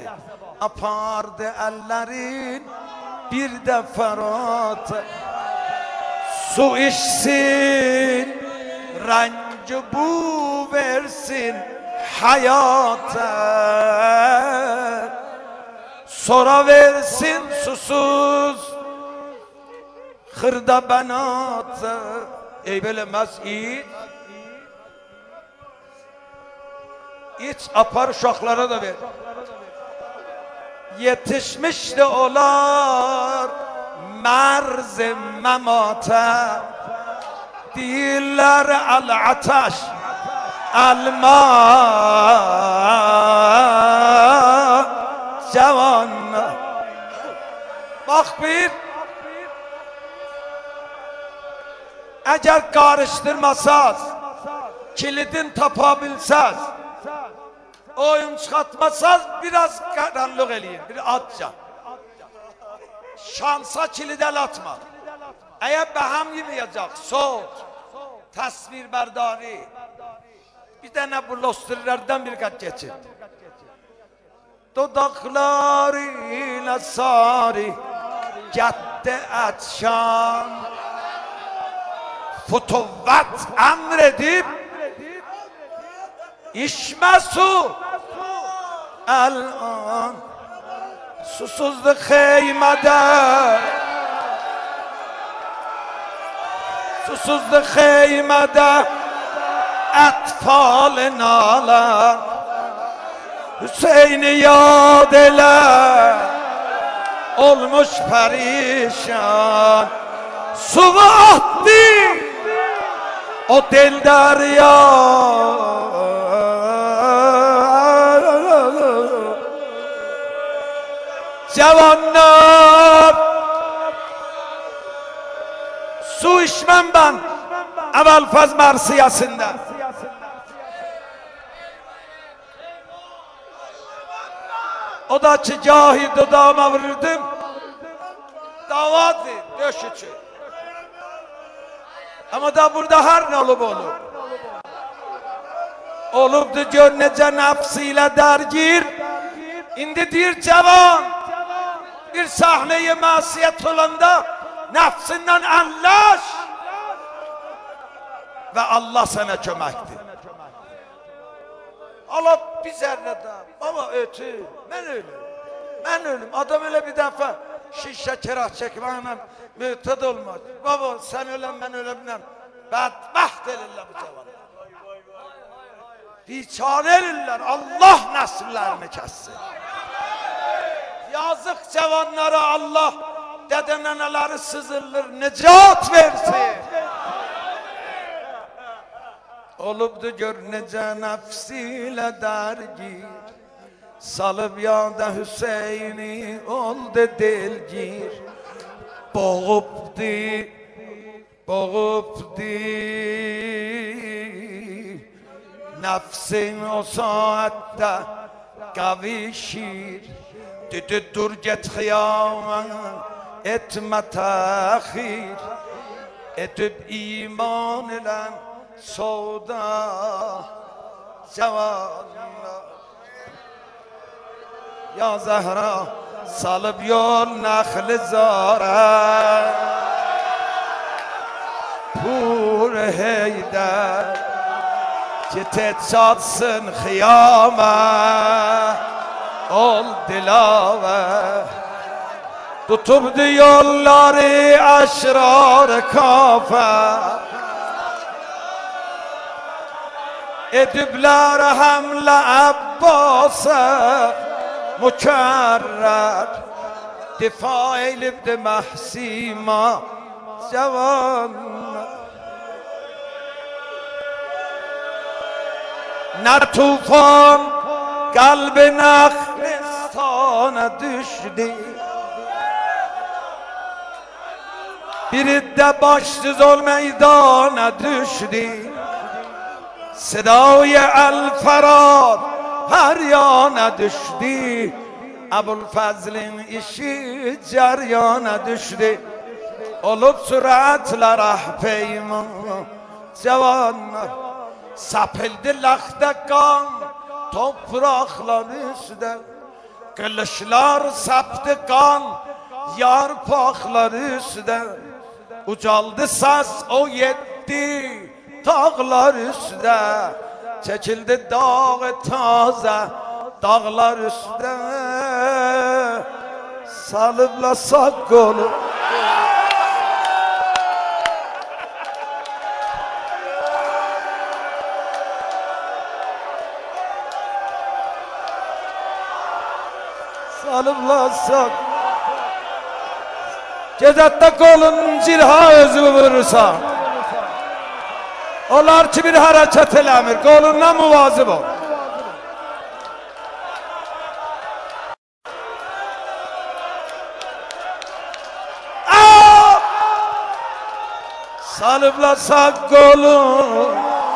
Apardı ellerin bir de Ferhat Su içsin, rengi bu versin hayata, sonra versin susuz hırda benata. Ey belemez iç, iç apar uşaklara da ver. Yetişmiş de olar merz memata, değiller al ataş alma cavanlar. Bak bir, eğer karıştırmasaz, kilidin tapabilsez, oyun çıkartmasaz biraz karanlık eleyin, bir atca. Şansa kilidel atma. Eğer beham yemeyecek, soğuk, tasvir berdari, bir tane bu losterlerden bir kat geçin. Dudaklarıyla sari, cadde açan, futuvvet emredip, içme su, el-an, susuzluk heymede, susuzluk heymede, etfal nalan, Hüseyin'i yad ele, olmuş perişan, su attı o del derya. Cevanlar, su içmem ben Evelfez mersiyesinde. O da ki gahi dudağıma vururdum, davadı döşücü. Ama da burada her ne olup olur. Olubdu gör nece nefsiyle dergir. İndi dir cevan, bir sahneye masiyet olanda nefsinden anlaş ve Allah sana kömektir. Allah bir zerrede baba ötü, ben ölüm, ben ölüm. Adam öyle bir defa şişe kerah çekmeyle müted olmaz. Baba sen ölen ben ölemden bedbaht elirler bu cevanlar. Biçare elirler, Allah nesillerini kessin. Yazık cevanlara Allah dede neneleri sızılır, necat versin. Olubdu gör nece nefsiyle dergir, salıp yağda Hüseyin'i oldu delgir. Boğupdu, boğupdu nefsin o saatte kavişir. Dedi dur get hıyamen etme tahir, edip iman ile Soda cevanlar. Ya Zehra salıp yol nakli zara, pur heyder ki tetsatsın hıyame ol dilave. Tutubdu yolları aşrar kafe, edibler hamle Abbas'a mükerrer, difa eylibdi mahsima cevanlar. Ne tufan kalbi Naklistan'a düştü, biri de başsız ol meydana düştü. Sedای الفرار her yana düştü, Ebu'l-Fazl'in işi ceryana düştü. Olup süratle rahpeyman cevanlar, sapildi lakte kan topraklar üstüne, kılıçlar saptı kan yarpaklar üstüne. Ucaldı saz o yetti dağlar üstüde, çekildi dağı taze dağlar üstüde, salıbla sak kolu. Salıbla sak Cezatta kolun cilha özü vurursa, olar ki bir hareket eləmir, kolundan muvazib ol. Salıblasak kolun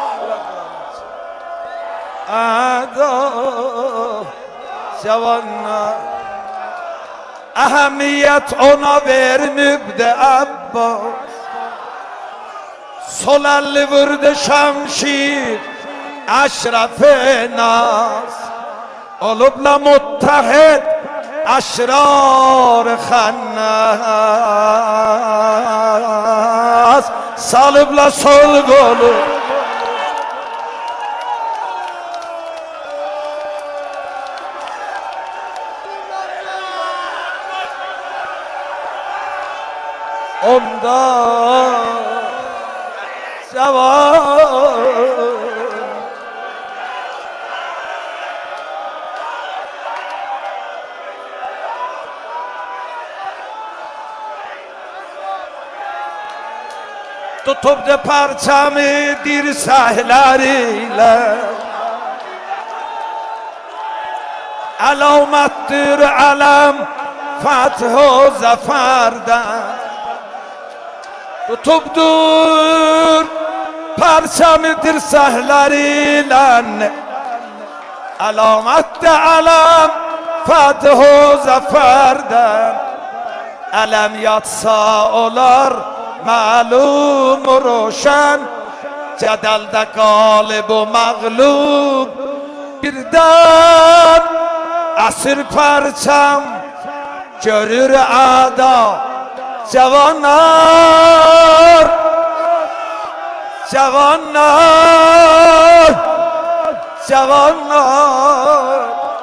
ada cavanlar, ehemmiyet ona vermib de Abbas, sol elli vurdu şemşir eşref-i naz, olubla muttahid eşrar xannas, salıbla sol kolu. Onda cavan tutubdu parçamı dirsekleriyle, alamettir alem feth-u zaferden. Tutubdur parçamı dirsekleriyle, alamet alem feth-u zaferden. Alem yatsa olar malum roşen, cedelde galib و mağlub birden. Asır parçam görür ada cavanlar, cavanlar, cavanlar.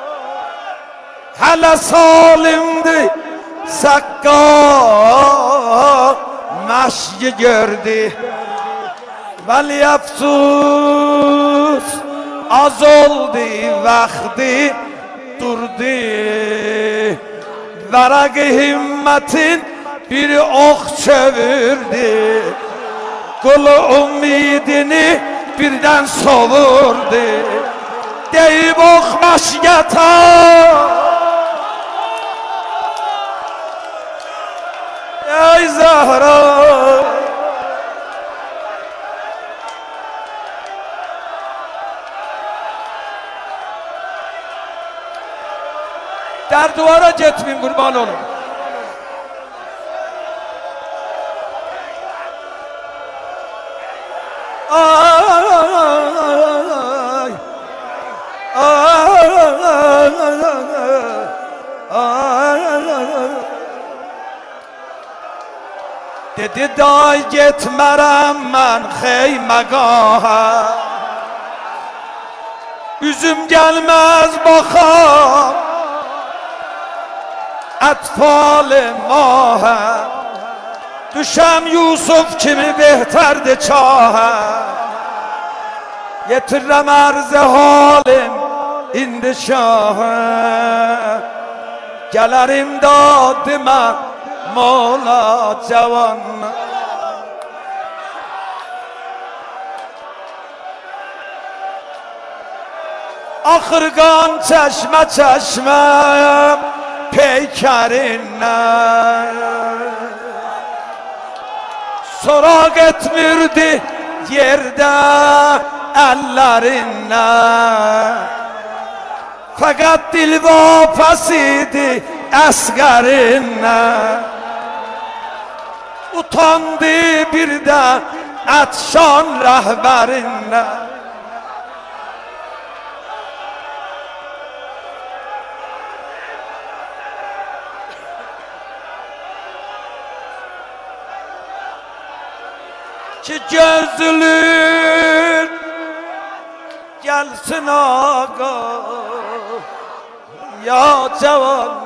Hele salimdi sakka meşyi gördü, veli efsus az oldu vakti durdu. Verag himmetin bir ok çevirdi, kulu umidini birden savurdu. Deyip ok meşyata, ey Zahra, der duvara gitmeyin, kurban olun. Ay, ay, ay, dedi day gitmerem mən xeyməgaha, üzüm gelmez baxam atfal-ı maha. Düşem Yusuf kimi behterdi çaha, yetirrem arz halim indi şaha. Gelerim dadıma mola cavan, akırgan çeşme çeşme peykerinden. Sorak etmirdi yerde ellerinden, fakat dil vafasıydı asgarinden. Utandı bir de atşan rehberinden. ki gözlün gelsin ağa ya cavan.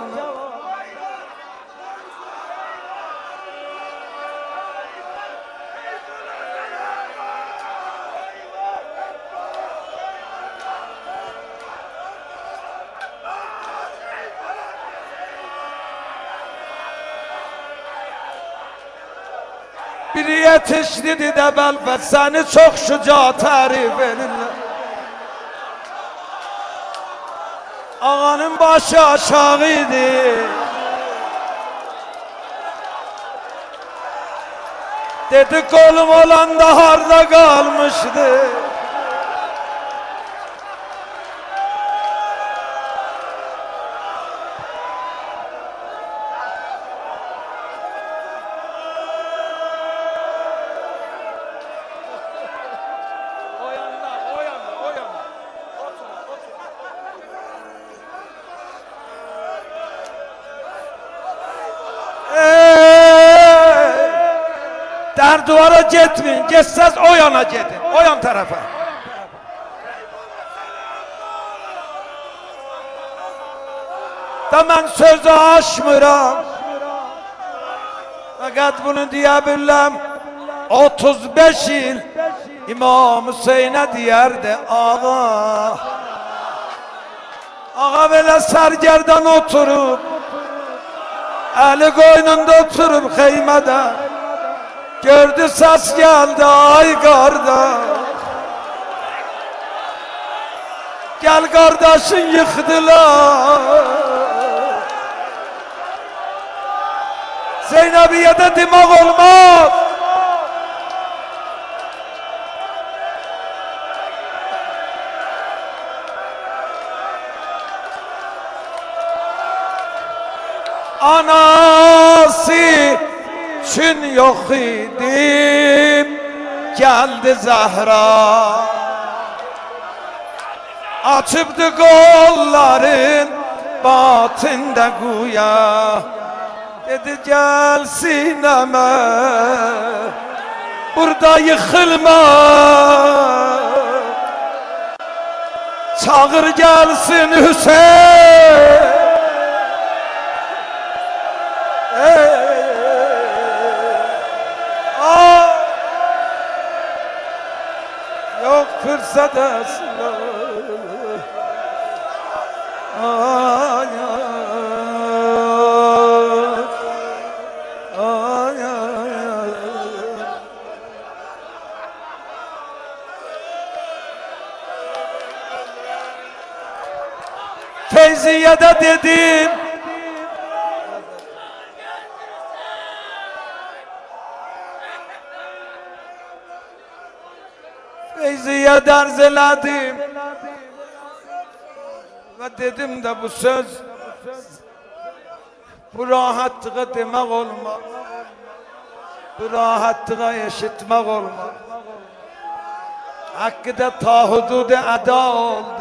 Biri yetişti de belfet seni çok şuca tarif verirler. Ağanın başı aşağıydı. Dedi kolum olan da harda kalmıştı. Der duvara gitmeyin, geçseniz o yana gidin, o yan tarafa. Da ben sözü aşmıram. Fakat bunu diyebilirəm, otuz beş yıl İmam Hüseyin'e diyerdi ağa. Ağa böyle sergerden oturup, eli koynunda oturup heymede. Gördü ses geldi ay kardeş. Gel kardeşin yıktılar. Zeynep'iye'de dimak olmaz. Anası için yok idim, geldi Zahra. Açıptı kolların batında güya. Dedi gel sineme, burada yıkılma. Çağır gelsin Hüseyin. Yok fırsat asla. Ay ay ay. Feyziye'de dedim. Feyziye derzeledim ve dedim de bu söz bu rahatlığa demek olmaz, bu rahatlığa eşitmek olmaz. Hakkıda ta hududu eda oldu.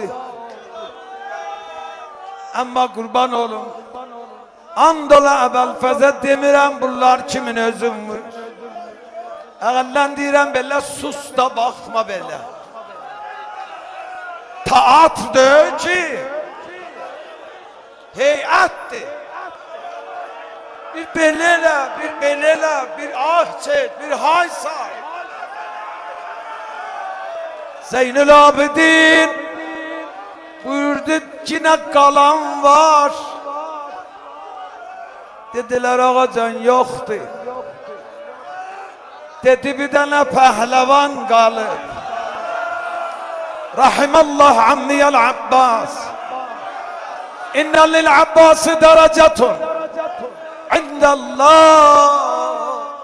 Ama kurban olun, andola Ebelfeze demirəm bunlar kimin özünmüş. Ağallan deyirəm belə sus da baxma belə. Teatrdır ki heyətdir. Bir belələ, bir belələ, bir ah çek, bir hay say. Zeynel Abidin buyurdu ki ne kalan var. Dediler ağacan yoktu. Dedi bir tane pehlevan kalır. Rahimallah ammiyel Abbas. İnne lil Abbasi derecetun indallah.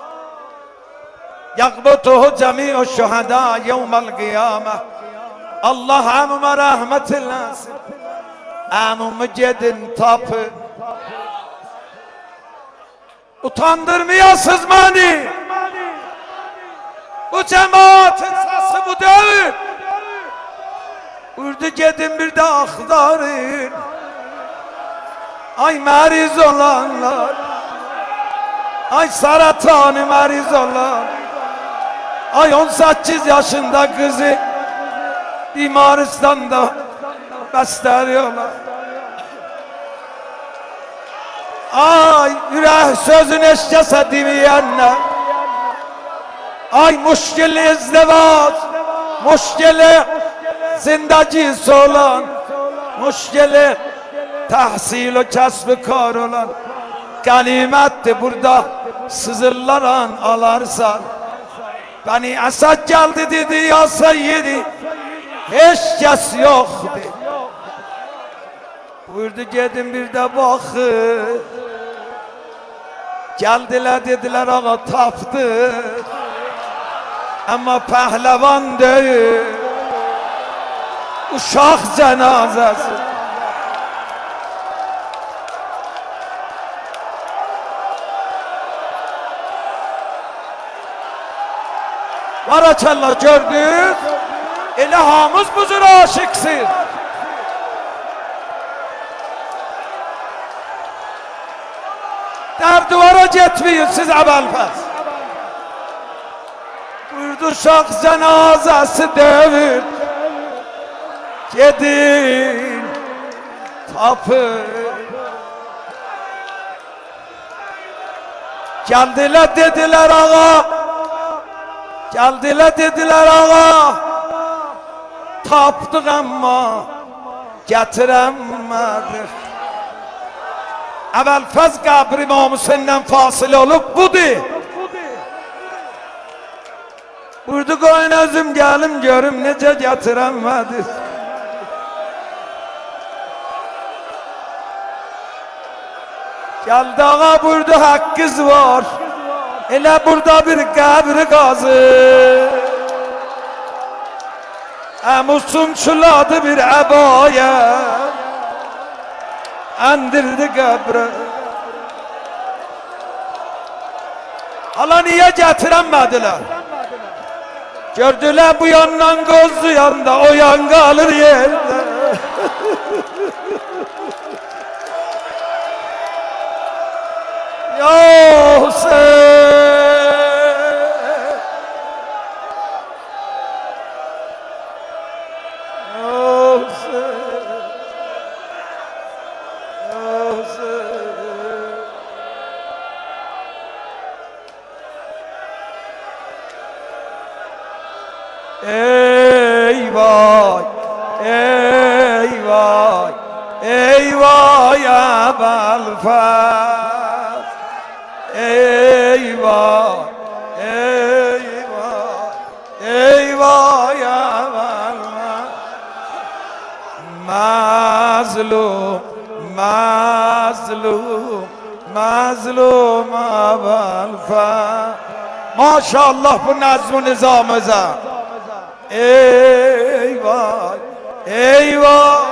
Yakbutuhu cemi'u şuhada yevmel kıyame. Allah amuma rahmet eylesin. Amumu gidin tapın. Utandırmayasınız beni. Bu cemaatin sesi bu değil. Buyurdu gidin bir de aktarın. Ay meriz olanlar. Ay saratanı meriz olan. Ay on sekiz yaşında kızı Bimaristan'da besliyorlar. Ay yürek sözün eşkese demeyenler. Ay müşkili izdivaç, müşkili zindagisi olan, müşkili tahsil ve kasb-ı kar olan ganimettir burada sızırlaran alarsan. Beni Esad geldi dedi ya seyyidi, hiç kes yoktu. Buyurdu gidin bir de bakın. Geldiler dediler ağa taptı. Ama pehlevan değil, uşak cenazesi. Barakallah gördük, elə hamız buzur aşıksın. Der duvara gitmeyin siz evvelpez. Buyurdu uşaq cenazesi dövür. Gedin tapın. Geldiler dediler ağa. Geldiler dediler ağa. Tapdık ama getiremedik. Evvelfez kabri İmam Hüseyin'den fasıl olup budur. Buyurdu koyun özüm gelim görüm nece getiremedik. Geldi ağa buyurdu hakkız var. Elə burada bir kabri kazı. Emusun çuladı bir ebaya. Endirdi kabre. Hala niye getiremediler? Gördüler bu yandan gözlü yanda, o yan kalır yerde. Ya Hüseyin. Ey vay, ey vay, ey vay Ebelfez. Ey vay, ey vay, ey vay Ebelfez. Mazlum, mazlum, mazlum Ebelfez. Maşallah bu nazm-ı nizamıza. Ey vay, ey vay.